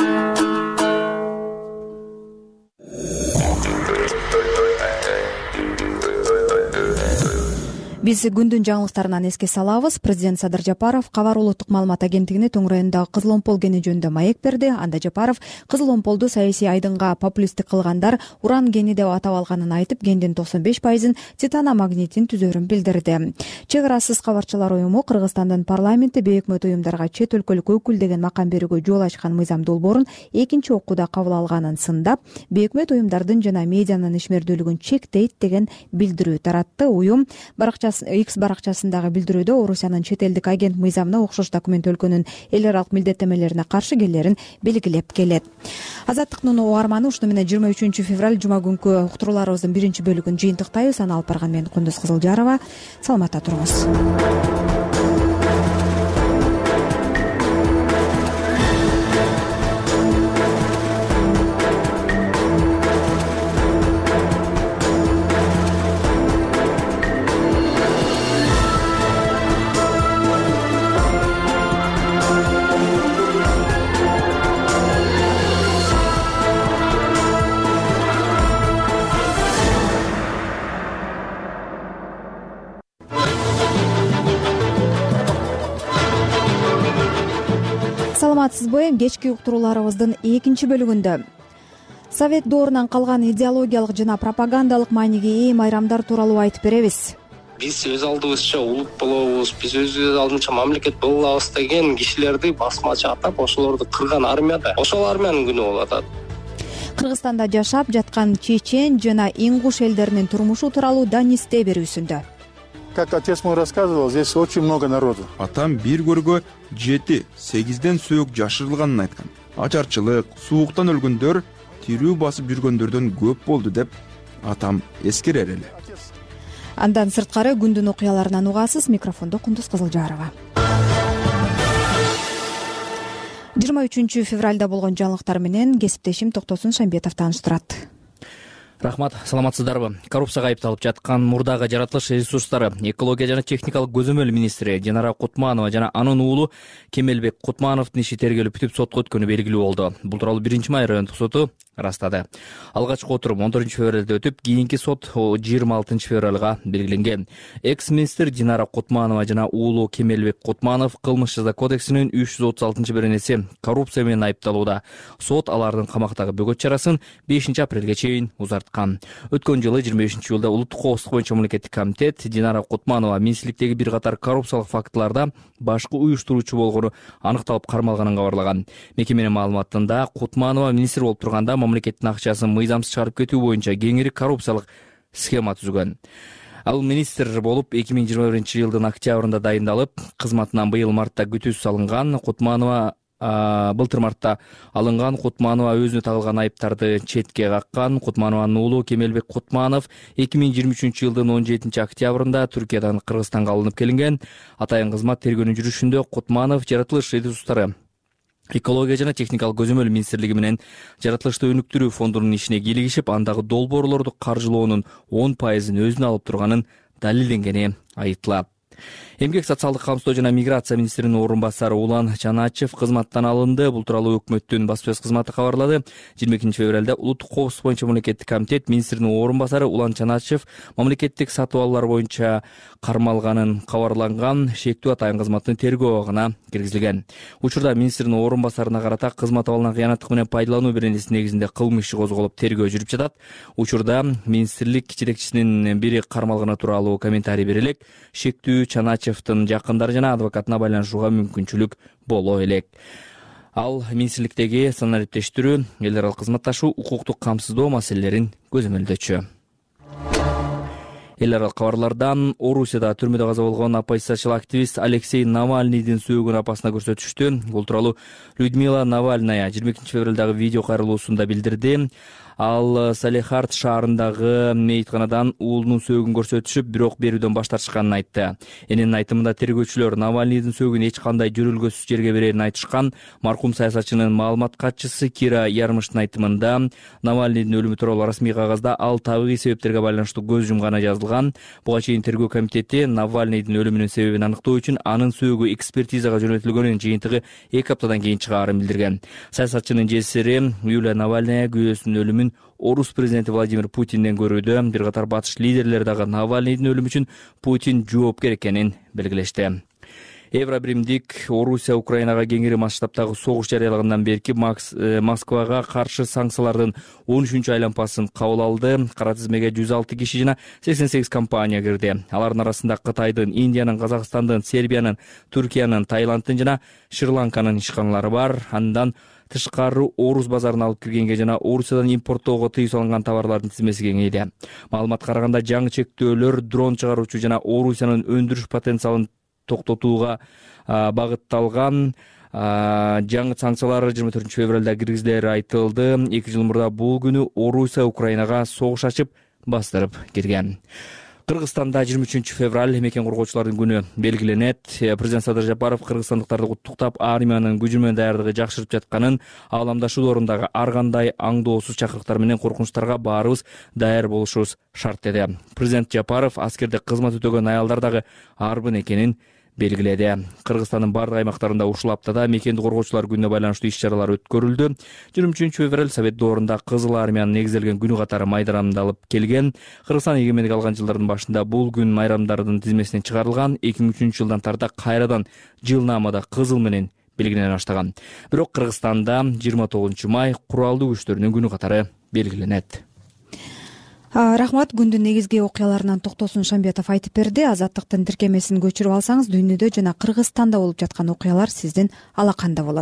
Биз күндүн жаңылыктарынан эске салабыз. Президент Садыр Жапаров Кабар улуттук маалымат агенттигине төңүрөйүндөгү Кызыл омпол кени жөнүндө маек берди. Анда Жапаров Кызыл омполду саясий айдынга популисттик кылгандар уран кени деп атап алганын айтып, кендин 95%-ын титаномагнитин түзөрүн билдирди. Чек арасыз кабарчылар уюму Кыргызстандын парламенти бейөкмөт уюмдарга чет өлкөлүк өкүл деген макам берүүгө жол ачкан мыйзам долбоорун экинчи окууда кабыл алганын сындап, бейөкмөт уюмдардын жана медианын ишмердүүлүгүн чектейт деген билдирүү таратты. Уюм баракчасы баракчасындагы билдирүүдө Орусиянын чет элдик агент мыйзамына окшош документ өлкөнүн эл аралык милдеттенмелерине каршы келерин белгилеп келет. Азаттыктын угарманы ушуну менен 23 февраль жума күнкү уктурууларыбыздын биринчи бөлүгүн жыйынтыктайбыз. Аны алып барган мен Кундуз Кызылжарова. Саламатта туруңуз. Саламатсызбы? Кечки уктурууларыбыздын экинчи бөлүгүндө Совет доорунан калган идеологиялык жана пропагандалык мааниге ээ майрамдар тууралуу айтып беребиз. Биз өз алдыбызча улут болобуз, биз өз алдыбызча мамлекет боло алабыз деген кишилерди басмачы атап, ошолорду кырган армияда. Ошол армиянын күнү болуп атат. Кыргызстанда жашап жаткан чечен жана ингуш элдеринин турмушу тууралуу Данисте берүүсүндө. Как отец мой рассказывал, здесь очень много народу. Атам бир көргө 7-8ден сөөк жашырылганын айткан. Ачарчылык, сууктан өлгөндөр тирүү басып жүргөндөрдөн көп болду деп атам эскерер эле. Андан сырткары күндүн окуяларынан угасыз. Микрофондо Кундуз Кызылжарова. 23 февралда болгон жаңылыктар менен кесиптешим Токтосун Шамбетов тааныштырат. Рахмат, саламатсыздарбы? Коррупцияга айыпталып жаткан мурдагы жаратылыш ресурстары экология жана техникалык көзөмөл министри Динара Кутманова жана анын уулу Кемелбек Кутмановдун иши тергелип бүтүп сотко өткөнү белгилүү болду. Бул тууралуу 1-май райондук соту ырастады. Алгачкы отурум 14 февралда өтүп, кийинки сот 26 февралга белгиленген. Экс-министр Динара Кутманова жана уулу Кемелбек Кутманов кылмыш жаза кодексинин 336-беренеси коррупция менен айыпталууда. Сот алардын камактагы бөгөт чарасын 5 апрелге чейин узарткан. Өткөн жылы 25-июлда улуттук коопсуздук боюнча мамлекеттик комитет Динара Кутманова министрликтеги бир катар коррупциялык фактыларда башкы уюштуруучу болгону аныкталып кармалганын кабарлаган. Мекеменин маалыматында Кутманова министр болуп турганда мамлекеттин акчасын мыйзамсыз чыгарып кетүү боюнча кеңири коррупциялык схема түзгөн. Ал министр болуп 2021-жылдын октябрында дайындалып, кызматынан быйыл мартта күтүүсүз алынган. Кутманова былтыр мартта алынган. Кутманова өзүнө тагылган айыптарды четке каккан. Кутманованын уулу Кемелбек Кутманов 2023-жылдын 17 октябрында Түркиядан Кыргызстанга алынып келинген. Атайын кызмат тергөөнүн жүрүшүндө Кутманов жаратылыш ресурстары экология жана техникалык көзөмөл министрлиги менен жаратылышты өнүктүрүү фондунун ишине кийлигишип, андагы долбоорлорду каржылоонун 10%-ын өзүнө алып турганын далилденгени айтылат. Эмгек социалдык камсыздоо жана миграция министринин орун басары Улан Чаначев кызматтан алынды. Бул тууралуу өкмөттүн баспасөз кызматы кабарлады. 22 февралда улуттук коопсуздук боюнча мамлекеттик комитет министринин орун басары Улан Чаначев мамлекеттик сатып алуулар боюнча кармалганын кабарланган. Шектүү атайын кызматтын тергөө абагына киргизилген. Учурда министринин орун басарына карата кызмат абалынан кыянаттык менен пайдалануу беренеси негизинде кылмыш иши козголуп тергөө жүрүп жатат. Учурда министрлик жетекчисинин бири кармалганы тууралуу комментарий берилек. Шектүү Чаначевдин жакындары жана адвокатына байланышууга мүмкүнчүлүк боло элек. Ал министрликтеги санариптештирүү, эл аралык кызматташуу, укуктук камсыздоо маселелерин көзөмөлдөчү. Эл аралык кабарлардан Орусияда түрмөдө каза болгон оппозициячыл активист Алексей Навальныйдын сөөгүн апасына көрсөтүштү. Бул тууралуу Людмила Навальная 22 февралдагы видео кайрылуусунда билдирди. Ал Салехард шаарындагы мейитканадан уулунун сөөгүн көрсөтүшүп, бирок берүүдөн баш тартышканын айтты. Эненин айтымында тергөөчүлөр Навальныйдын сөөгүн эч кандай жөрөлгөсүз жерге берерин айтышкан. Маркум саясатчынын маалымат катчысы Кира Ярмыштын айтымында Навальныйдын өлүмү тууралуу расмий кагазда ал табигый себептерге байланыштуу көз жумганы жазылган. Буга чейин тергөө комитети Навальныйдын өлүмүнүн себебин аныктоо үчүн анын сөөгү экспертизага жөнөтүлгөнүн жыйынтыгы 2 аптадан кийин чыгаарын билдирген. Саясатчынын жесири Юлия Навальная күбөсүнүн өлүмүн Орус президенти Владимир Путинден көрүүдө. Бир катар батыш лидерлер дагы Навальныйдын өлүмү үчүн Путин жоопкер экенин белгилешти. Евробиримдик Орусия Украинага кеңири масштабтагы согуш жарыялагандан берки Москвага каршы санкциялардын 13 айлампасын кабыл алды. Кара тизмеге 106 киши жана 88 компания кирди. Алардын арасында Кытайдын, Индиянын, Казакстандын, Сербиянын, Түркиянын, Таиландтын жана Шри-Ланканын ишканалары бар. Андан тышкары орус базарына алып киргенге жана Орусиядан импорттоого тыюу салынган товарлардын тизмеси кеңейди. Маалыматка караганда жаңы чектөөлөр дрон чыгаруучу жана Орусиянын өндүрүш потенциалын токтотууга багытталган. Жаңы санкциялар 24 февралда киргизилери айтылды. 2 жыл мурда бул күнү Орусия Украинага согуш ачып бастырып кирген. Кыргызстанда 23 февраль мекен коргоочулардын күнү белгиленет. Президент Садыр Жапаров кыргызстандыктарды куттуктап, армиянын күчү менен даярдыгы жакшырып жатканын, ааламдашуулорундагы ар кандай аңдоосуз чакырыктар менен коркунучтарга баарыбыз даяр болушубуз шарт деди. Президент Жапаров аскерде кызмат өтөгөн аялдар дагы арбын экенин белгиледи. Кыргызстандын бардык аймактарында ушул аптада мекенди коргоочулар күнүнө байланыштуу иш-чаралар өткөрүлдү. 23 февраль Совет доорунда Кызыл армиянын негизделген күнү катары майрамдалып келген. Кыргызстан эгемендик алган жылдардын башында бул күн майрамдардын тизмесинен чыгарылган. 2003 жылдан тарта кайрадан жылнаамада кызыл менен белгилене баштаган. Бирок Кыргызстанда 29 май куралдуу күчтөрүнүн күнү катары белгиленет. Рахмат. Күндүн негизги окуяларынан Токтосун Шамбетов айтып берди. Азаттыктын тиркемесин көчүрүп алсаңыз, дүйнөдө жана Кыргызстанда болуп жаткан окуялар сиздин алаканда болот.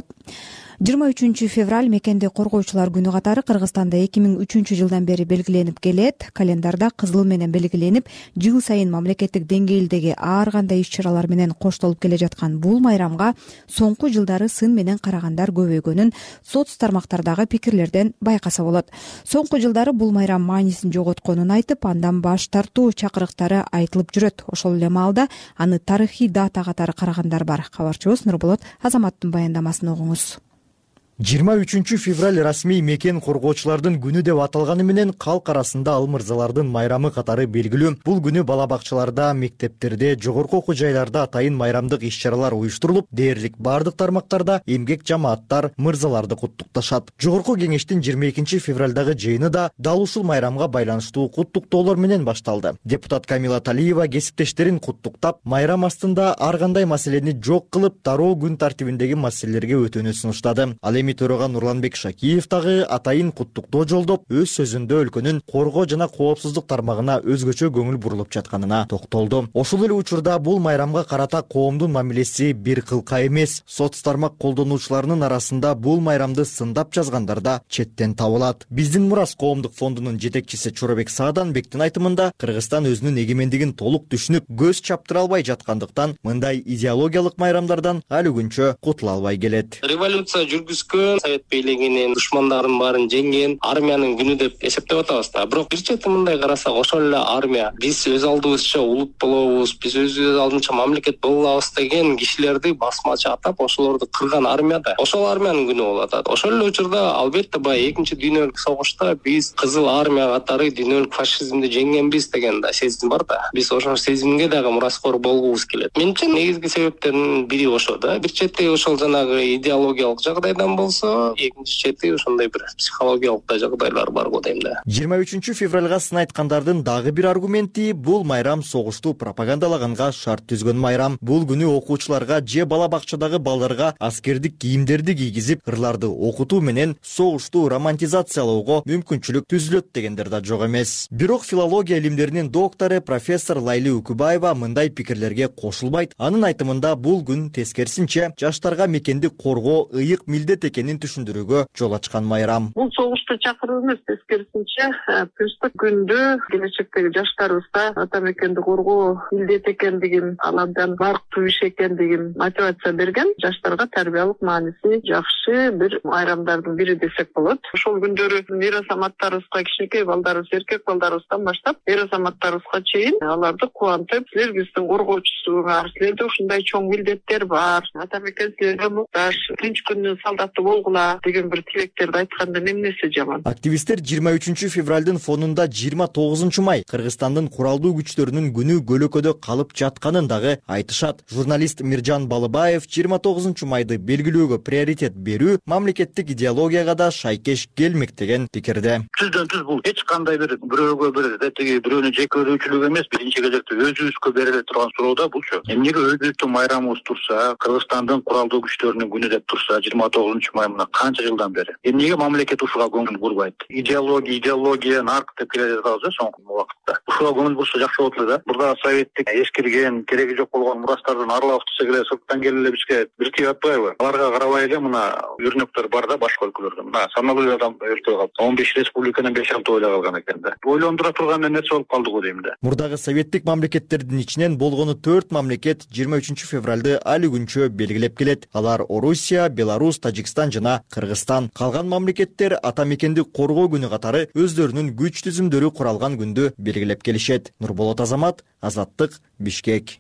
23 февраль мекенди коргоочулар күнү катары Кыргызстанда 2003 жылдан бери белгиленип келет. Календарда кызыл менен белгиленип, жыл сайын мамлекеттик деңгээлдеги ар кандай иш-чаралар менен коштолуп келе жаткан бул майрамга соңку жылдары сын менен карагандар көбөйгөнүн соц тармактардагы пикирлерден байкаса болот. Соңку жылдары бул майрам маанисин жоготконун айтып, андан баш тартуу чакырыктары айтылып жүрөт. Ошол эле маалда аны тарыхый дата катары карагандар бар. Кабарчыбыз Нурболот Азаматтын баяндамасын угуңуз. 23 февраль расмий мекен коргоочулардын күнү деп аталганы менен калк арасында ал мырзалардын майрамы катары белгилүү. Бул күнү бала бакчаларда, мектептерде, жогорку окуу жайларда атайын майрамдык иш-чаралар уюштурулуп, дээрлик бардык тармактарда эмгек жамааттар мырзаларды куттукташат. Жогорку кеңештин 22 февралдагы жыйыны да дал ушул майрамга байланыштуу куттуктоолор менен башталды. Депутат Камила Талиева кесиптештерин куттуктап, майрам астында ар кандай маселени жок кылып, дароо күн тартибиндеги маселелерге өтүүнү сунуштады. Төрөган Нурланбек Шакиев дагы атайын куттуктоо жолдоп, өз сөзүндө өлкөнүн коргоо жана коопсуздук тармагына өзгөчө көңүл бурулуп жатканына токтолду. Ошол эле учурда бул майрамга карата коомдун мамилеси бир кылка эмес. Соц тармак колдонуучуларынын арасында бул майрамды сындап жазгандар да четтен табылат. Биздин Мурас коомдук фондунун жетекчиси Чоробек Сааданбектин айтымында, Кыргызстан өзүнүн эгемендигин толук түшүнүп, көз чаптыра албай жаткандыктан мындай идеологиялык майрамдардан али күнчө кутула албай келет. Революция жүргүзгөн Совет бийлигинин душмандарын баарын жеңген армиянын күнү деп эсептеп атабыз да. Бирок бир чети мындай карасак, ошол эле армия биз өз алдыбызча улут болобуз, биз өз алдынча мамлекет боло алабыз деген кишилерди басмачы атап, ошолорду кырган армия да. Ошол армиянын күнү болуп атат. Ошол эле учурда албетте баягы экинчи дүйнөлүк согушта биз кызыл армия катары дүйнөлүк фашизмди жеңгенбиз деген да сезим бар да. Биз ошол сезимге дагы мураскор болгубуз келет. Менимче негизги себептердин бири ошо да. Бир чети ошол жанагы идеологиялык жагдайдан болсо, экинчи чети ошондой бир психологиялык да жагдайлар бар го дейм да. 23 февралга сын айткандардын дагы бир аргументи, бул майрам согушту пропагандалаганга шарт түзгөн майрам. Бул күнү окуучуларга же бала бакчадагы балдарга аскердик кийимдерди кийгизип, ырларды окутуу менен согушту романтизациялоого мүмкүнчүлүк түзүлөт дегендер да жок эмес. Бирок филология илимдеринин доктору профессор Лайли Үкүбаева мындай пикирлерге кошулбайт. Анын айтымында бул күн тескерисинче жаштарга мекенди коргоо ыйык милдет экенин түшүндүрүүгө жол ачкан майрам. Бул согушту чакыруу эмес, тескерисинче тынчтык күндө келечектеги жаштарыбызга ата мекенди коргоо милдет экендигин, андан барктуу иш экендигин мотивация берген, жаштарга тарбиялык мааниси жакшы бир майрамдардын бири десек болот. Ошол күндөрү эр азаматтарыбызга, кичинекей балдарыбыз, эркек балдарыбыздан баштап эр азаматтарыбызга чейин аларды кубантып, силер биздин коргоочусуңар, силерде ушундай чоң милдеттер бар, ата мекен силерге муктаж, тынч күндүн салдаттуу болгула деген бир тилектерди айткандан эмнеси жаман. Активисттер 23 февралдын фонунда 29 май Кыргызстандын куралдуу күчтөрүнүн күнү көлөкөдө калып жатканын дагы айтышат. Журналист Миржан Балыбаев 29 майды белгилөөгө приоритет берүү мамлекеттик идеологияга да шайкеш келмек деген пикирде. Түздөн-түз бул эч кандай бирөөгө тиги бирөөнү жек көрүүчүлүк эмес, биринчи кезекте өзүбүзгө бериле турган суроо да булчу. Эмнеге өзүбүздүн майрамыбыз турса, Кыргызстандын куралдуу күчтөрүнүн күнү деп турса 29 май мына канча жылдан бери. Эмнеге мамлекет ушуга көңүл бурбайт? Идеология, нарк деп келе жатабыз соңку убакытта. Ушуга көңүл бурса жакшы болот эле да. Бурда советтик эскирген, кереги жок болгон мурастардан арылабыз десе келе сырттан келе бизге бир тип атпайбы? Аларга карабай эле мына өрнөктөр бар да башка өлкөлөрдө. Мына саналуу адам өлтүрүп калды. 15 республиканын 5-6 ойлой калган экен да. Ойлондура турган нерсе болуп калды го дейм да. Мурдагы советтик мамлекеттердин ичинен болгону 4 мамлекет 23 февралды али күнчө белгилеп келет. Алар Орусия, Беларусь, Тажикстан жана Кыргызстан. Калган мамлекеттер ата мекенди коргоо күнү катары өздөрүнүн күч түзүмдөрү куралган күндү белгилеп келишет. Нурболот Азамат, Азаттык, Бишкек.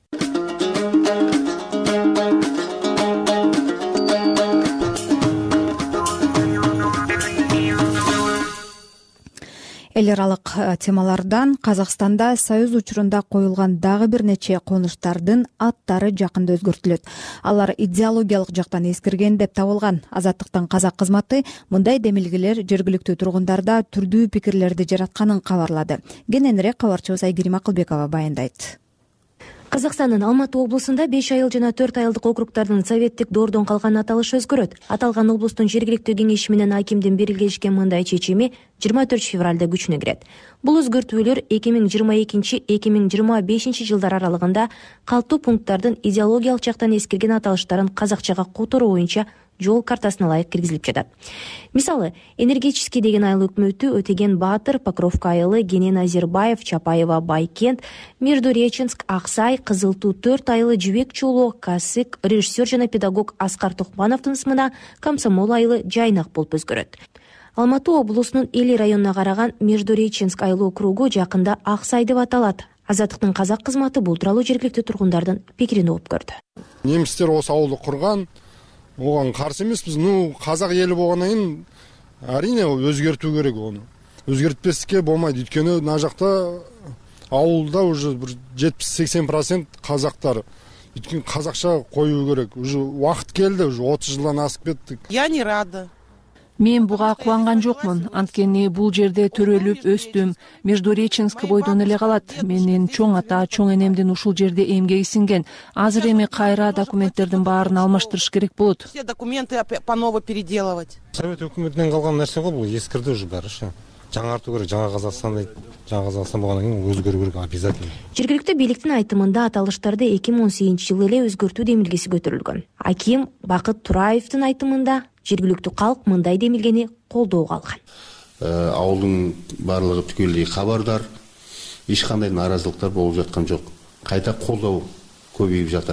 Эл аралык темалардан Казакстанда Союз учурунда коюлган дагы бир нече конуштардын аттары жакында өзгөртүлөт. Алар идеологиялык жактан эскирген деп табылган. Азаттыктын казак кызматы мындай демилгелер жергиликтүү тургундарда түрдүү пикирлерди жаратканын кабарлады. Кененирээк кабарчыбыз Айгерим Акылбекова баяндайт. Казакстандын Алматы облусунда 5 айыл жана 4 айылдык округдардын советтик доордон калган аталышы өзгөрөт. Аталган облустун жергиликтүү кеңеши менен акимдин белгилешкен мындай чечими 24 февралда күчүнө кирет. Бул өзгөртүүлөр 2022-2025 жылдар аралыгында калптуу пункттардын идеологиялык жактан эскирген аталыштарын казакчага которуу боюнча жол картасына ылайык киргизилип жатат. Мисалы, Энергетический деген айыл өкмөтү Өтеген Баатыр, Покровка айылы, Генен Азербаев, Чапаева, Байкент, Междуреченск, Аксай, Кызыл Туу 4 айылы, Жибек Чулу, Касык, режиссер жана педагог Аскар Токмановдун ысымына Комсомол айылы Жайнак болуп өзгөрөт. Алматы облусунун Эли районуна караган Междуреченск айыл округу жакында Аксай деп аталат. Азаттыктын казак кызматы бул тууралуу жергиликтүү тургундардын пикирин угуп көрдү. Немистер осы ауылды курган, оған қарсы емеспіз. Қазақ елі болғаннан кейін әрине өзгерту керек оны. Өзгертпеске болмайды. Өйткені мына жақта ауылда уже 70-80% қазақтар. Өйткені қазақша қою керек. Уже уақыт келді, уже 30 жылдан асып кеттік. Я не рада. Мен буга кубанган жокмун. Анткени бул жерде төрөлүп өстүм. Междуреченск бойдон эле калат. Менин чоң ата, чоң энемдин ушул жерде эмгеги сиңген. Азыр эми кайра документтердин баарын алмаштырыш керек болот. Все документы по-ново переделывать. Совет өкмөтүнөн калган нерсе го, бул эскирди уже баары. Жаңартуу керек, жаңа Казакстан дейт. Жаңа Казакстан болгондон кийин өзгөрүү керек обязательно. Жергиликтүү бийликтин айтымында аталыштарды 2018 жылы эле өзгөртүү демилгеси көтөрүлгөн. Аким Бакыт Тураевдин айтымында жергиликтүү калк мындай демилгени колдоого алган. Ауылдын барлыгы түгөлдүй кабардар, эч кандай нааразылыктар болуп жаткан жок. Кайта колдоо көбөйүп жатыр.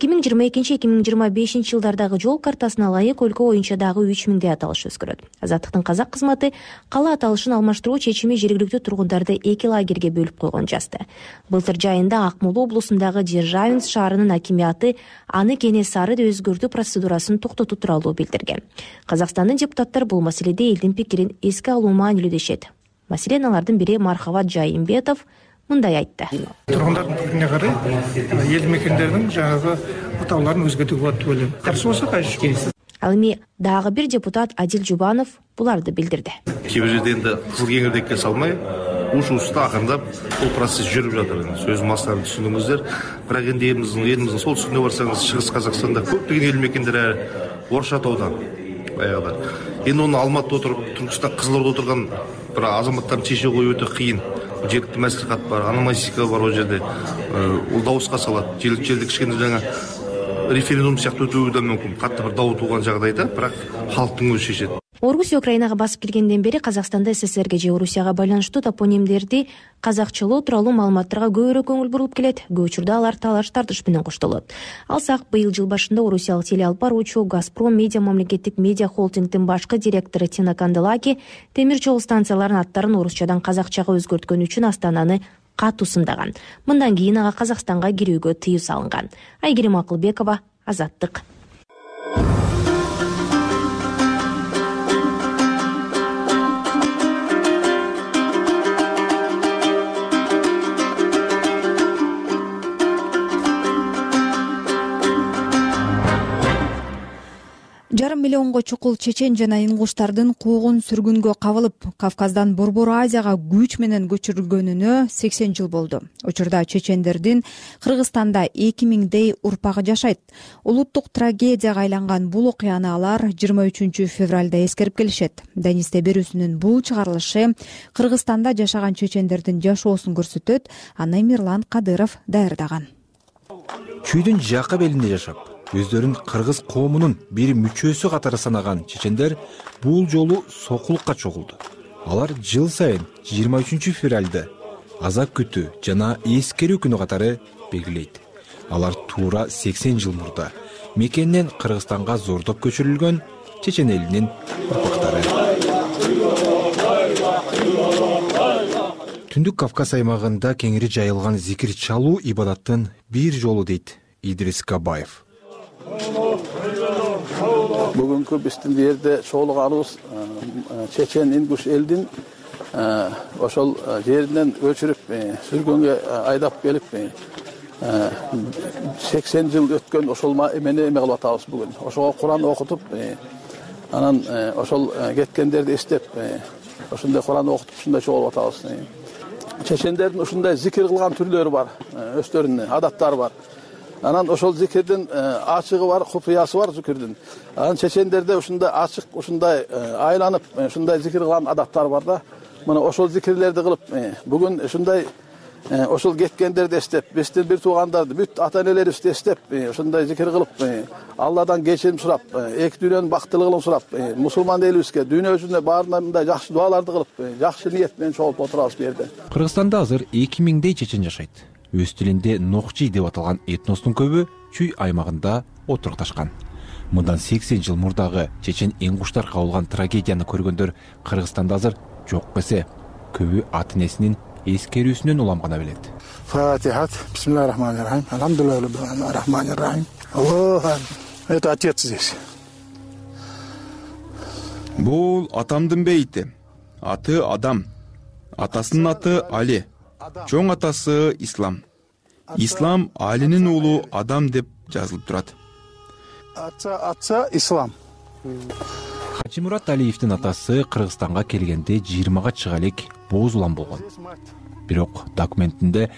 2022-2025 жылдардагы жол картасына ылайык өлкө боюнча дагы 3000 аталыш өзгөрөт. Азаттыктын казак кызматы кала аталышын алмаштыруу чечими жергиликтүү тургундарды 2 лагерге бөлүп койгон жазды. Былтыр жайында Акмола облусундагы Державинск шаарынын акимиаты аны Кенесары деп өзгөртүү процедурасын токтотуу тууралуу билдирген. Казакстандын депутаттары бул маселеде элдин пикирин эске алуу маанилүү дешет. Маселен, алардын бири Мархабат Жайымбетов мындай айтты. Тургундардын пикирине карай, элди мекендердин жаңагы атауларын өзгөртүүгө болот деп ойлойм. Каршы болсо кайсы келиси. Ал эми дагы бир депутат Адил Жубанов буларды билдирди. Кээ жерде энди кызыл кеңирдекке салмай, ушуусута акырындап бул процесс жүрүп жатыр. Сөз массаларын түшүндүңүздөр. Бирок энди элибиздин солтүстүгүнө барсаңыз, Чыгыс Казакстанда көптөгөн эл мекендер Орш атаудан баягыда. Энди оны Алматыда отуруп, Түркүстан Кызылордо отурган бир азаматтардын чече коюу өтө кыйын. Жергиликтүү маслихат бар, ономастика бар ол жерде. Ул дауыска салат. Жерди кичкене жаңа референдум сыяктуу өтүүбү мүмкүн. Катты бир дау тууган жагдайда, бирок халктын өзү чечет. Орусия Украинага басып киргенден бери Казакстанда СССРге же Орусияга байланыштуу топонимдерди казакчалоо тууралуу маалыматтарга көбүрөөк көңүл бурулуп келет. Көп учурда алар талаш тартыш менен коштолот. Алсак, быйыл жыл башында Орусиялык телеалып баруучу Газпром Медиа мамлекеттик медиа холдингдин башкы директору Тина Канделаки темир жол станцияларынын аттарын орусчадан казакчага өзгөрткөн үчүн Астананы катуу сындаган. Мындан кийин ага Казакстанга кирүүгө тыюу салынган. Айгерим Акылбекова, Азаттык. жарым миллионго чукул чечен жана ингуштардын куугун сүргүнгө кабылып Кавказдан Борбор Азияга күч менен көчүрүлгөнүнө 80 жыл болду. Учурда чечендердин Кыргызстанда 2000дей урпагы жашайт. Улуттук трагедияга айланган бул окуяны алар 23 февралда эскерип келишет. Денисте берүүсүнүн бул чыгарылышы Кыргызстанда жашаган чечендердин жашоосун көрсөтөт. Аны Мирлан Кадыров даярдаган. Чүйдүн жакы белинде жашап, өздөрүн кыргыз коомунун бир мүчөсү катары санаган чечендер бул жолу сокулукка чогулду. Алар жыл сайын 23 февралда азап күтүү жана эскерүү күнү катары белгилейт. Алар туура 80 жыл мурда мекенинен Кыргызстанга зордоп көчүрүлгөн чечен элинин урпактары. Түндүк Кавказ аймагында кеңири жайылган зикир чалуу ибадаттын бир жолу дейт Идрис Кабаев. Бүгүнкү биздин бу жерде чогулганыбыз чечен ингуш элдин ошол жеринен көчүрүп сүргөнгө айдап келип 80 жыл өткөн ошол эмени эме кылып атабыз бүгүн. Ошого Куран окутуп, анан ошол кеткендерди эстеп, ошондой Куран окутуп ушундай чогулуп атабыз. Чечендердин ушундай зикир кылган түрлөрү бар, өздөрүнүн адаттары бар. Анан ошол зикирдин ачыгы бар, купуясы бар зикирдин. Анан чечендерде ушундай ачык, ушундай айланып, ушундай зикир кылган адаттар бар да. Мына ошол зикирлерди кылып, бүгүн ушундай ошол кеткендерди эстеп, биздин бир туугандарды, бүт ата-энелерибизди эстеп, ушундай зикир кылып, Алладан кечирим сурап, эки дүйнөнүн бактылыгын сурап, мусулман элибизге дүйнө жүзүнө баарына мындай жакшы дуаларды кылып, жакшы ниет менен чогулуп отурабыз бу жерде. Кыргызстанда азыр 2000дей чечен жашайт. Өз тилинде Нокчи деп аталган этностун көбү Чүй аймагында отурукташкан. Мындан 80 жыл мурдагы чечен ингуштар кабылган трагедияны көргөндөр Кыргызстанда азыр жок эсе. Көбү ата-энесинин эскерүүсүнөн улам гана билет. Фатихат. Бисмиллахир-рахманир-рахим. Алхамдулиллахи-рахманир-рахим. Аллах. Это отец здесь. Бул атамдын бейти. Аты Адам. Атасынын аты Али. Чоң атасы Ислам. Ислам Алинин уулу Адам деп жазылып турат. Отца Ислам. Хачимурат Алиевдин атасы Кыргызстанга келгенде 20га чыга элек боз улам болгон. Бирок документинде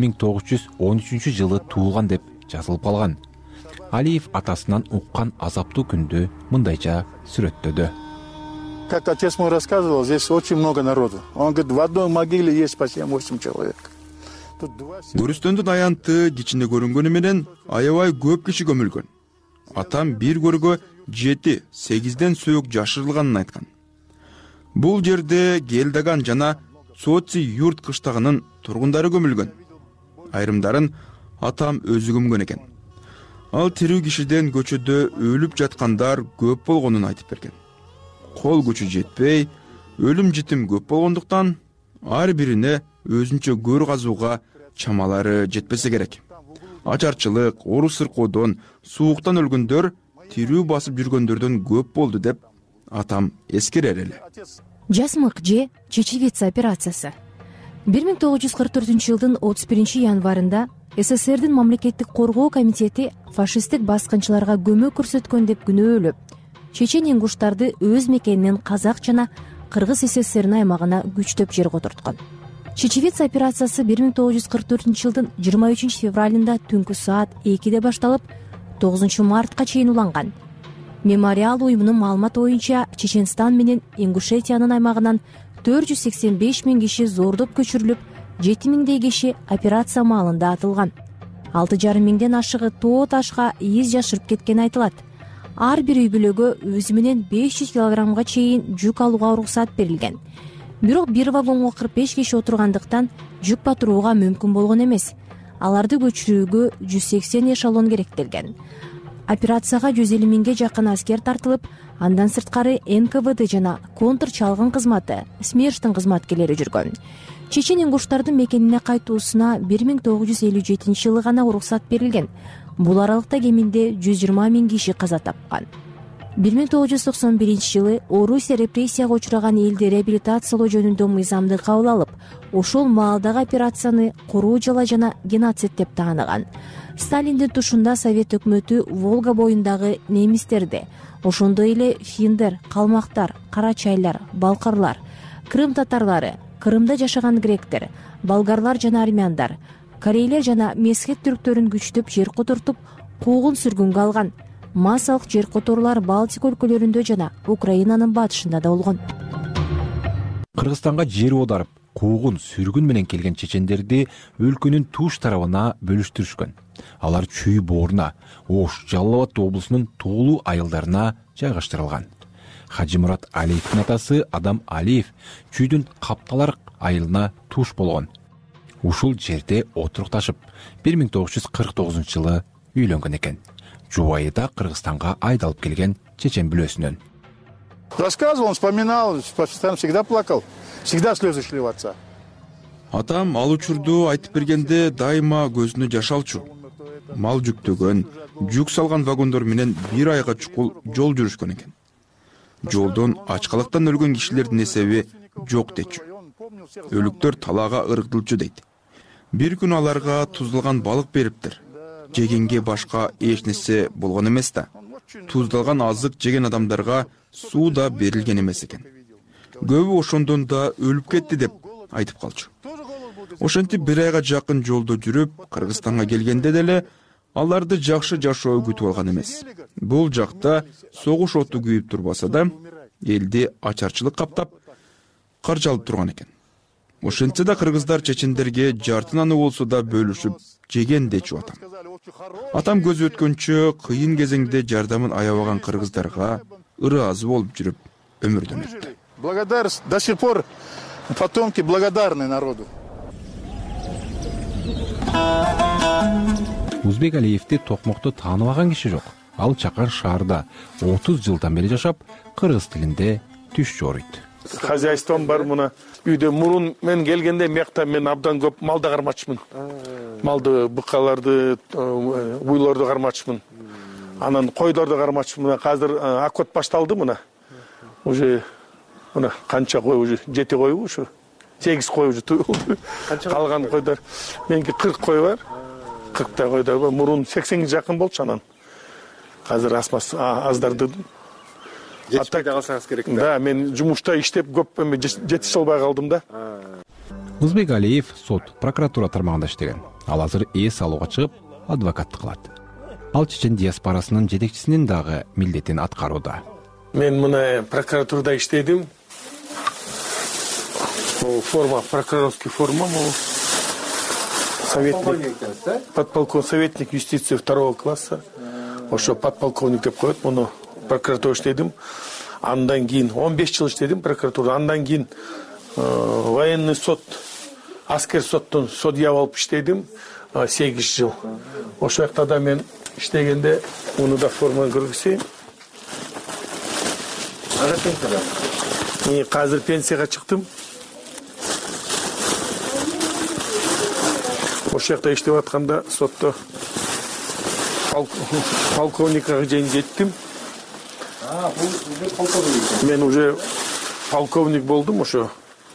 1913 жылы туулган деп жазылып калган. Алиев атасынан уккан азаптуу күндү мындайча сүрөттөдү. Как отец мой рассказывал, здесь очень много народу. Он говорит, в одной могиле есть по 7-8 человек. Көрүстөндүн аянты кичине көрүнгөнү менен аябай көп киши көмүлгөн. Атам бир көргө 7-8ден сөөк жашырылганын айткан. Бул жерде Гелдаган жана Соци юрт кыштагынын тургундары көмүлгөн. Айрымдарын атам өзү көмгөн экен. Ал тирүү кишиден көчөдө өлүп жаткандар көп болгонун айтып берген. Кол күчү жетпей, өлүм житим көп болгондуктан ар бирине өзүнчө көр казууга чамалары жетпесе керек. Ачарчылык, ору сыркоодон, сууктан өлгөндөр тирүү басып жүргөндөрдөн көп болду деп атам эскерер эле. Жасмык же чечевица операциясы 1944 жылдын 31 январында СССРдин мамлекеттик коргоо комитети фашисттик баскынчыларга көмөк көрсөткөн деп күнөөлөп, чечен ингуштарды өз мекенинен Казак жана Кыргыз СССРнин аймагына күчтөп жерге отурткан. Чечевица операциясы 1944 жылдын 23 февралында түнкү саат 2де башталып, 9 мартка чейин уланган. Мемориал уюмунун маалыматы боюнча Чеченстан менен Ингушетиянын аймагынан 485 000 киши зордоп көчүрүлүп, 7 000дей киши операция маалында атылган. 6,5 миңден ашыгы тоо ташка из жашырып кеткени айтылат. Ар бир үй бүлөгө өзү менен 500 килограммга чейин жүк алууга уруксат берилген. Бирок бир вагонго 45 киши отургандыктан жүк батырууга мүмкүн болгон эмес. Аларды көчүрүүгө 180 эшелон керектелген. Операцияга 150 000ге жакын аскер тартылып, андан сырткары НКВД жана контр чалгын кызматы, СМЕРШтин кызматкерлери жүргөн. Чечен ингуштардын мекенине кайтуусуна 1957 жылы гана уруксат берилген. Бул аралыкта кеминде 120 000 киши каза тапкан. 1991 Орусия репрессияга учураган элди реабилитациялоо жөнүндө мыйзамды кабыл алып, ошол маалдагы операцияны куруу жала жана геноцид деп тааныган. Сталиндин тушунда Совет өкмөтү Волга боюндагы немистерди, ошондой эле финдер, калмактар, карачайлар, балкарлар, Крым татарлары, Крымда жашаган гректер, болгарлар жана армяндар, корейлер жана месхет түрктөрүн күчтөп жер котортуп, куугун сүргүнгө алган. Массалык жер которуулар Балтика өлкөлөрүндө жана Украинанын батышында да болгон. Кыргызстанга жер оодарып, куугун сүргүн менен келген чечендерди өлкөнүн туш тарабына бөлүштүрүшкөн. Алар Чүй бооруна, Ош, Жалал Абад облусунун туулуу айылдарына жайгаштырылган. Хажимурат Алиевдин атасы Адам Алиев Чүйдүн Капталарк айылына туш болгон. Ушул жерде отурукташып, 1949-жылы үйлөнгөн экен. Жубайы да Кыргызстанга айдалып келген чечен бүлөсүнөн. Рассказывал, он вспоминал, постоянно всегда плакал, всегда слезы шли в отца. Атам ал учурду айтып бергенде дайыма көзүнө жаш алчу. Мал жүктөгөн, жүк салган вагондор менен бир айга чукул жол жүрүшкөн экен. Жолдон ачкалыктан өлгөн кишилердин эсеби жок дечү. Өлүктөр талаага ыргытылчу дейт. Бир күн аларга туздалган балык бериптир. Жегенге башка эч нерсе болгон эмес да. Туздалган азык жеген адамдарга суу да берилген эмес экен. Көбү ошондон да өлүп кетти деп айтып калчу. Ошентип бир айга жакын жолдо жүрүп, Кыргызстанга келгенде деле аларды жакшы жашоо күтүп алган эмес. Бул жакта согуш оту күйүп турбаса да, элди ачарчылык каптап, каржалып турган экен. Ошентсе да кыргыздар чечендерге жартынаны болсо да бөлүшүп жеген дечү атам. Атам көзү өткөнчө кыйын кезеңде жардамын аябаган кыргыздарга ыраазы болуп жүрүп өмүрдөн өттү. Благодарность, до сих пор потомки благодарны народу. Узбек Алиевди токмокто тааныбаган киши жок. Ал чакан шаарда 30 жылдан бери жашап, кыргыз тилинде түш жоруйт. Хозяйством бар мына. Үйдө мурун мен келгенде мекта мен абдан көп малда кармачмын. Малды, быкаларды, уйларды кармачмын. Анан койдорду кармачмын. Азыр акот башталды мына. Уже мына канча кой уже 7 кой ушу. 8 кой уже туюлду. Калган койдор. Меники 40 кой бар. 40 та койдор бар. Мурун 80 жакын болчу анан. Азыр асмас аздарды жетишпей калсаңыз керек да. Да, мен жумушта иштеп көп жетише албай калдым да. Узбек Алиев сот, прокуратура тармагында иштеген. Ал азыр эс алууга чыгып, адвокаттык кылат. Ал чечен диаспорасынын жетекчисинин дагы милдетин аткарууда. Мен мына прокуратурада иштедим. Форма, прокурорский форма, советник, подполковник, советник юстиции 2 класса. Ошо подполковник деп коет, муну прокуратурада иштедим. Андан кийин 15 жыл иштедим прокуратурада. Андан кийин военный сот, аскер соттун судья болуп иштедим 8 жыл. Ошол жакта да мен иштегенде муну да форманы көргүзөйүн. Азыр пенсияга чыктым. Ошол жакта иштеп атканда сотто полковникка чейин жеттим. Мен уже полковник болдум, ошо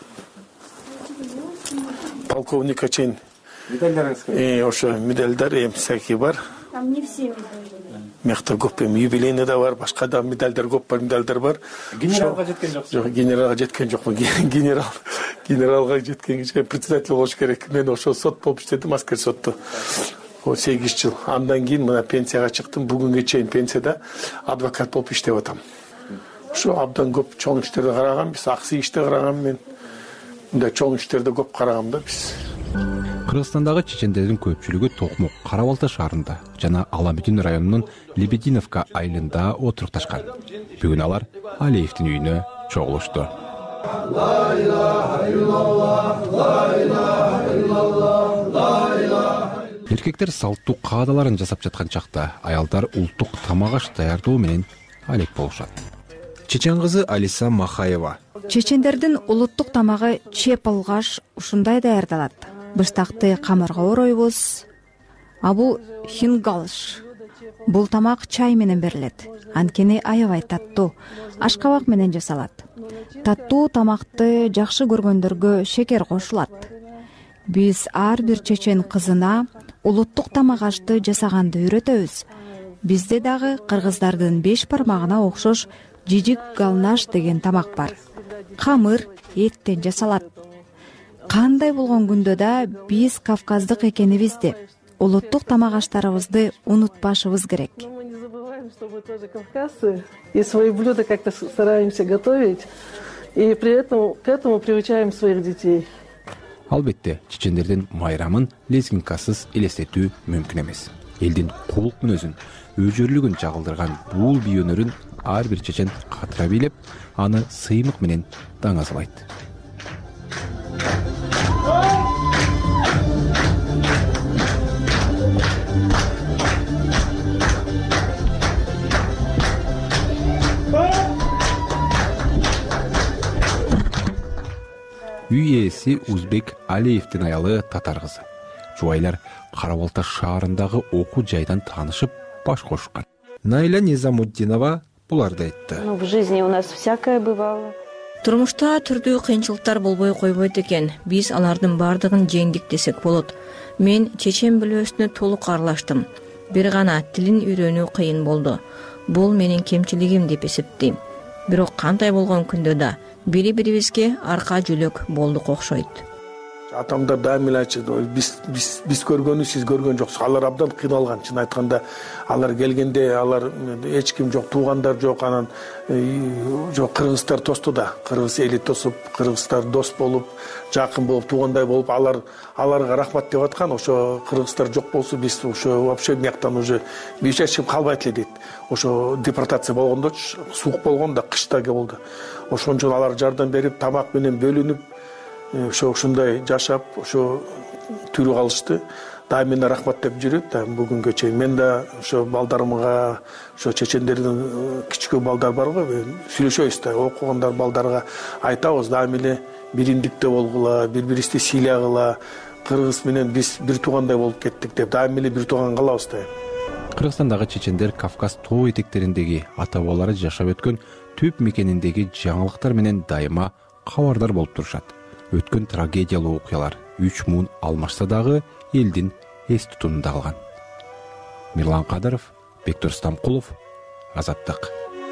полковникка чейин. Медальдарыңыз? Ошо медальдар всякий бар. Там не все медали. Мекта көп юбилейный да бар, башка да медальдар көп бар, медальдар бар. Генералга жеткен жоксуз? Жок, генералга жеткен жокмун. Генералга жеткенге председатель болуш керек. Мен ошо сот болуп иштедим, аскер сотто. 8 жыл. Андан кийин мына пенсияга чыктым. Бүгүнгө чейин пенсияда адвокат болуп иштеп атам. Ошо абдан көп чоң иштерди карагам, биз аксы иште карагам мен. Мындай чоң иштерди көп карагам да биз. Кыргызстандагы чечендердин көпчүлүгү Токмок, Кара Балта шаарында жана Аламүдүн районунун Лебединовка айылында отурукташкан. Бүгүн алар Алиевдин үйүнө чогулушту. Эркектер салттуу каадаларын жасап жаткан чакта аялдар улуттук тамак аш даярдоо менен алек болушат. Чечен кызы Алиса Махаева. Чечендердин улуттук тамагы чеп алгаш ушундай даярдалат. Быштакты камырга оройбуз. А бул хингалыш. Бул тамак чай менен берилет, анткени аябай таттуу, ашкабак менен жасалат. Таттуу тамакты жакшы көргөндөргө шекер кошулат. Биз ар бир чечен кызына улуттук тамак ашты жасаганды үйрөтөбүз. Бизде дагы кыргыздардын 5 бармагына окшош жижик галнаш деген тамак бар. Камыр эттен жасалат. Кандай болгон күндө да биз кавказдык экенибизди, улуттук тамак аштарыбызды унутпашыбыз керек. Что мы тоже кавказцы, и свои блюда как-то стараемся готовить, и при этом к этому приучаем своих детей. Албетте, чечендердин майрамын лезгинкасыз элестетүү мүмкүн эмес. Элдин кулук мүнөзүн, өжөрлүгүн чагылдырган бул бий өнөрүн ар бир чечен катыра бийлеп, аны сыймык менен даңазалайт. Үй ээси Узбек Алиевдин аялы татар кызы. Жубайлар Кара Балта шаарындагы окуу жайдан таанышып баш кошкан. Найла Низамуддинова буларды айтты. В жизни у нас всякое бывало. Турмушта түрдүү кыйынчылыктар болбой койбойт экен. Биз алардын бардыгын жеңдик десек болот. Мен чечен бөлөөсүнө толук аралаштым. Бир гана тилин үйрөнүү кыйын болду. Бул менин кемчилигим деп эсептейм. Бирок кандай болгон күндө да бири-бирибизге арка жүлөк болдук окшойт. Атамдар дайым эле айтышат, биз көргөнү сиз көргөн жоксуз. Алар абдан кыйналган. Чын айтканда, алар келгенде алар эч ким жок, туугандар жок, анан жок кыргыздар тосту да. Кыргыз эли тосуп, кыргыздар дос болуп, жакын болуп, туугандай болуп, аларга рахмат деп аткан. Ошо кыргыздар жок болсо биз ошо вообще мияктан уже биз эч ким калбайт эле дейт. Ошо депортация болгондо суук болгондо, кышта болду. Ошон үчүн алар жардам берип, тамак менен бөлүнүп, ушундай жашап, ошо тирүү калышты. Дайым менен рахмат деп жүрөт да бүгүнгө чейин. Мен да ошо балдарымга, ошо чечендердин кичүү балдар барго, сүйлөшөбүз да, окугандар балдарга айтабыз, дайым эле бириндикте болгула, бири-бирибизди сыйлagыла, кыргыз менен биз бир туугандай болуп кеттик деп, дайым эле бир тууган калабыз да. Кыргызстандагы чечендер Кавказ тоо этектериндеги ата-бабалары жашап өткөн түп мекениндеги жаңылыктар менен дайыма кабардар болуп турушат. Өткөн трагедиялуу окуялар 3 муун алмашса дагы элдин эс тутумунда калган. Мирлан Кадыров, Бектур Стамкулов, Азаттык.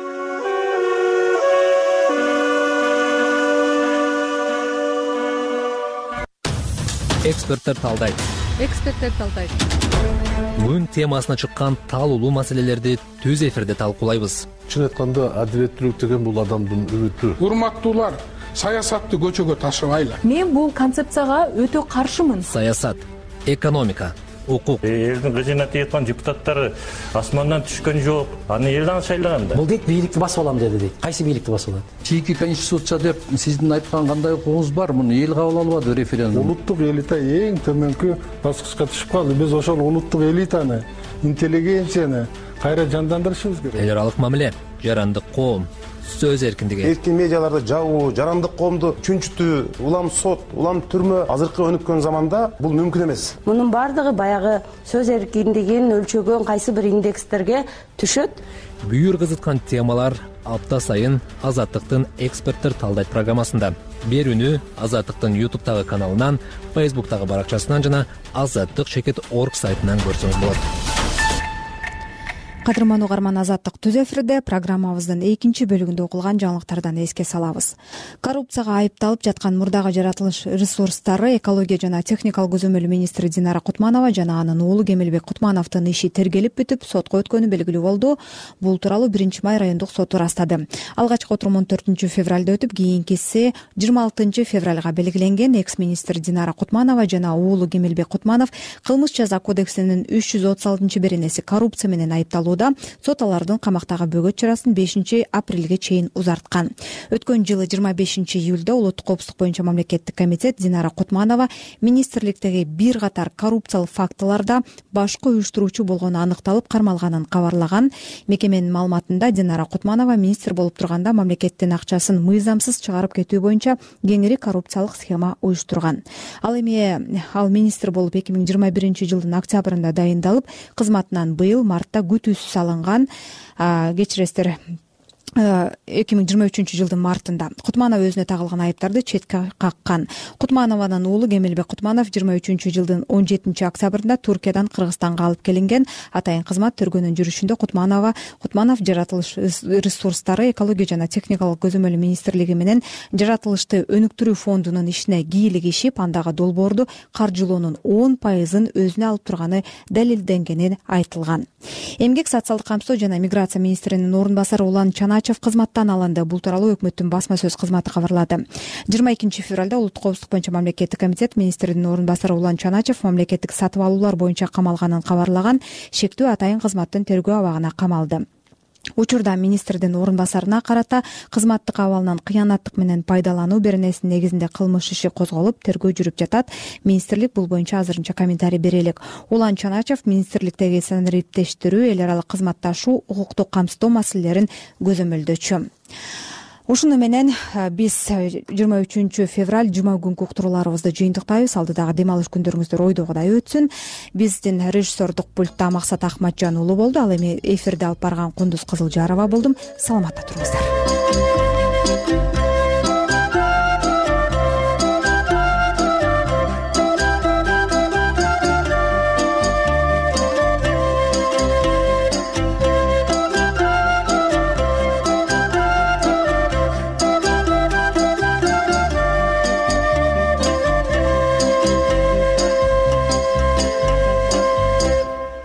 Эксперттер талдайт. Бүгүн темасына чыккан таалуулуу маселелерди түз эфирде талкуулайбыз. Чын айтканда, адилеттүүлүк деген бул адамдын үмүтү. Урматтуулар, саясатты көчөгө ташыбайлы. Мен бул концепцияга өтө каршымын. Саясат, экономика, укук. Элдин кызына тиеткан депутаттары асмандан түшкөн жок. Аны элден шайлаган да. Бул дейт бийликти басып алам деди дейт. Кайсы бийликти басып алат? Чийки конституция деп сиздин айткан кандай укугуңуз бар? Муну эл кабыл албады референдум. Улуттук элита эң төмөнкү баскычка түшүп калды. Биз ошол улуттук элитаны, интеллигенцияны кайра жандандырышыбыз керек. Эл аралык мамиле, жарандык коом, сөз эркиндиги. Эркин медиаларды жабуу, жарандык коомду чүнчүтүү, улам сот, улам түрмө азыркы өнүккөн заманда бул мүмкүн эмес. Мунун бардыгы баягы сөз эркиндигин өлчөгөн кайсы бир индекстерге түшөт. Бүйүр кызыткан темалар апта сайын Азаттыктын эксперттер талдайт программасында. Берүүнү Азаттыктын YouTube'тагы каналынан, Facebook'тагы баракчасынан жана azattyk.org сайтынан көрсөңүз болот. Кадырман угарман, Азаттык түз эфирде. Программабыздын 2 бөлүгүндө окулган жаңылыктардан эске салабыз. Коррупцияга айыпталып жаткан мурдагы жаратылыш ресурстары экология жана техникалык көзөмөл министри Динара Кутманова жана анын уулу Кемелбек Кутмановдун иши тергелип бүтүп, сотко өткөнү белгилүү болду. Бул тууралуу 1-май райондук соту ырастады. Алгачкы отурум 14 февралда өтүп, кийинкиси 26 февралга белгиленген. Экс-министр Динара Кутманова жана уулу Кемелбек Кутманов кылмыш жаза кодексинин 336 беренеси коррупция менен айыпталуу каралууда. Сот алардын камактагы бөгөт чарасын 5 апрелге чейин узарткан. Өткөн жылы 25 июлда улуттук коопсуздук боюнча мамлекеттик комитет Динара Кутманова министрликтеги бир катар коррупциялык фактыларда башкы уюштуруучу болгону аныкталып кармалганын кабарлаган. Мекеменин маалыматында Динара Кутманова министр болуп турганда мамлекеттин акчасын мыйзамсыз чыгарып кетүү боюнча кеңири коррупциялык схема уюштурган. Ал министр болуп 2021 жылдын октябрында дайындалып, кызматынан быйыл мартта күтүүсүз алынган. Кечиресиздер, 2023 жылдын мартында Кутманова өзүнө тагылган айыптарды четке каккан. Кутманованын уулу Кемелбек Кутманов 23 жылдын 17 октябрында Туркиядан Кыргызстанга алып келинген. Атайын кызмат төргөнүн жүрүшүндө Кутманов жаратылыш ресурстары, экология жана техникалык көзөмөл министрлиги менен жаратылышты өнүктүрүү фондунун ишине кийлигишип, андагы долбоорду каржылоонун 10%-ын өзүнө алып турганы далилденгени айтылган. Эмгек, социалдык камсоо жана миграция министринин орун басары Улан Чаначев кызматтан алынды. Бул тууралуу өкмөттүн басма сөз кызматы кабарлады. 22 февралда улуттук коопсуздук боюнча мамлекеттик комитет министринин орун басары Улан Чаначев мамлекеттик сатып алуулар боюнча камалганын кабарлаган. Шектүү атайын кызматтын тергөө абагына камалды. Учурда министрдин орун басарына карата кызматтык абалынан кыянаттык менен пайдалануу беренесинин негизинде кылмыш иши козголуп, тергөө жүрүп жатат. Министрлик бул боюнча азырынча комментарий бере элек. Улан Чаначев министрликтеги санариптештирүү, эл аралык кызматташуу, укуктук камсыздоо маселелерин көзөмөлдөөчү. Ушуну менен биз 23 февраль жума күнкү уктурууларыбызды жыйынтыктайбыз. Алдыдагы дем алыш күндөрүңүздөр ойдогудай өтсүн. Биздин режиссердук пультта Максат Ахматжан уулу болду. Ал эми эфирди алып барган Кундуз Кызылжарова болдум. Саламатта туруңуздар.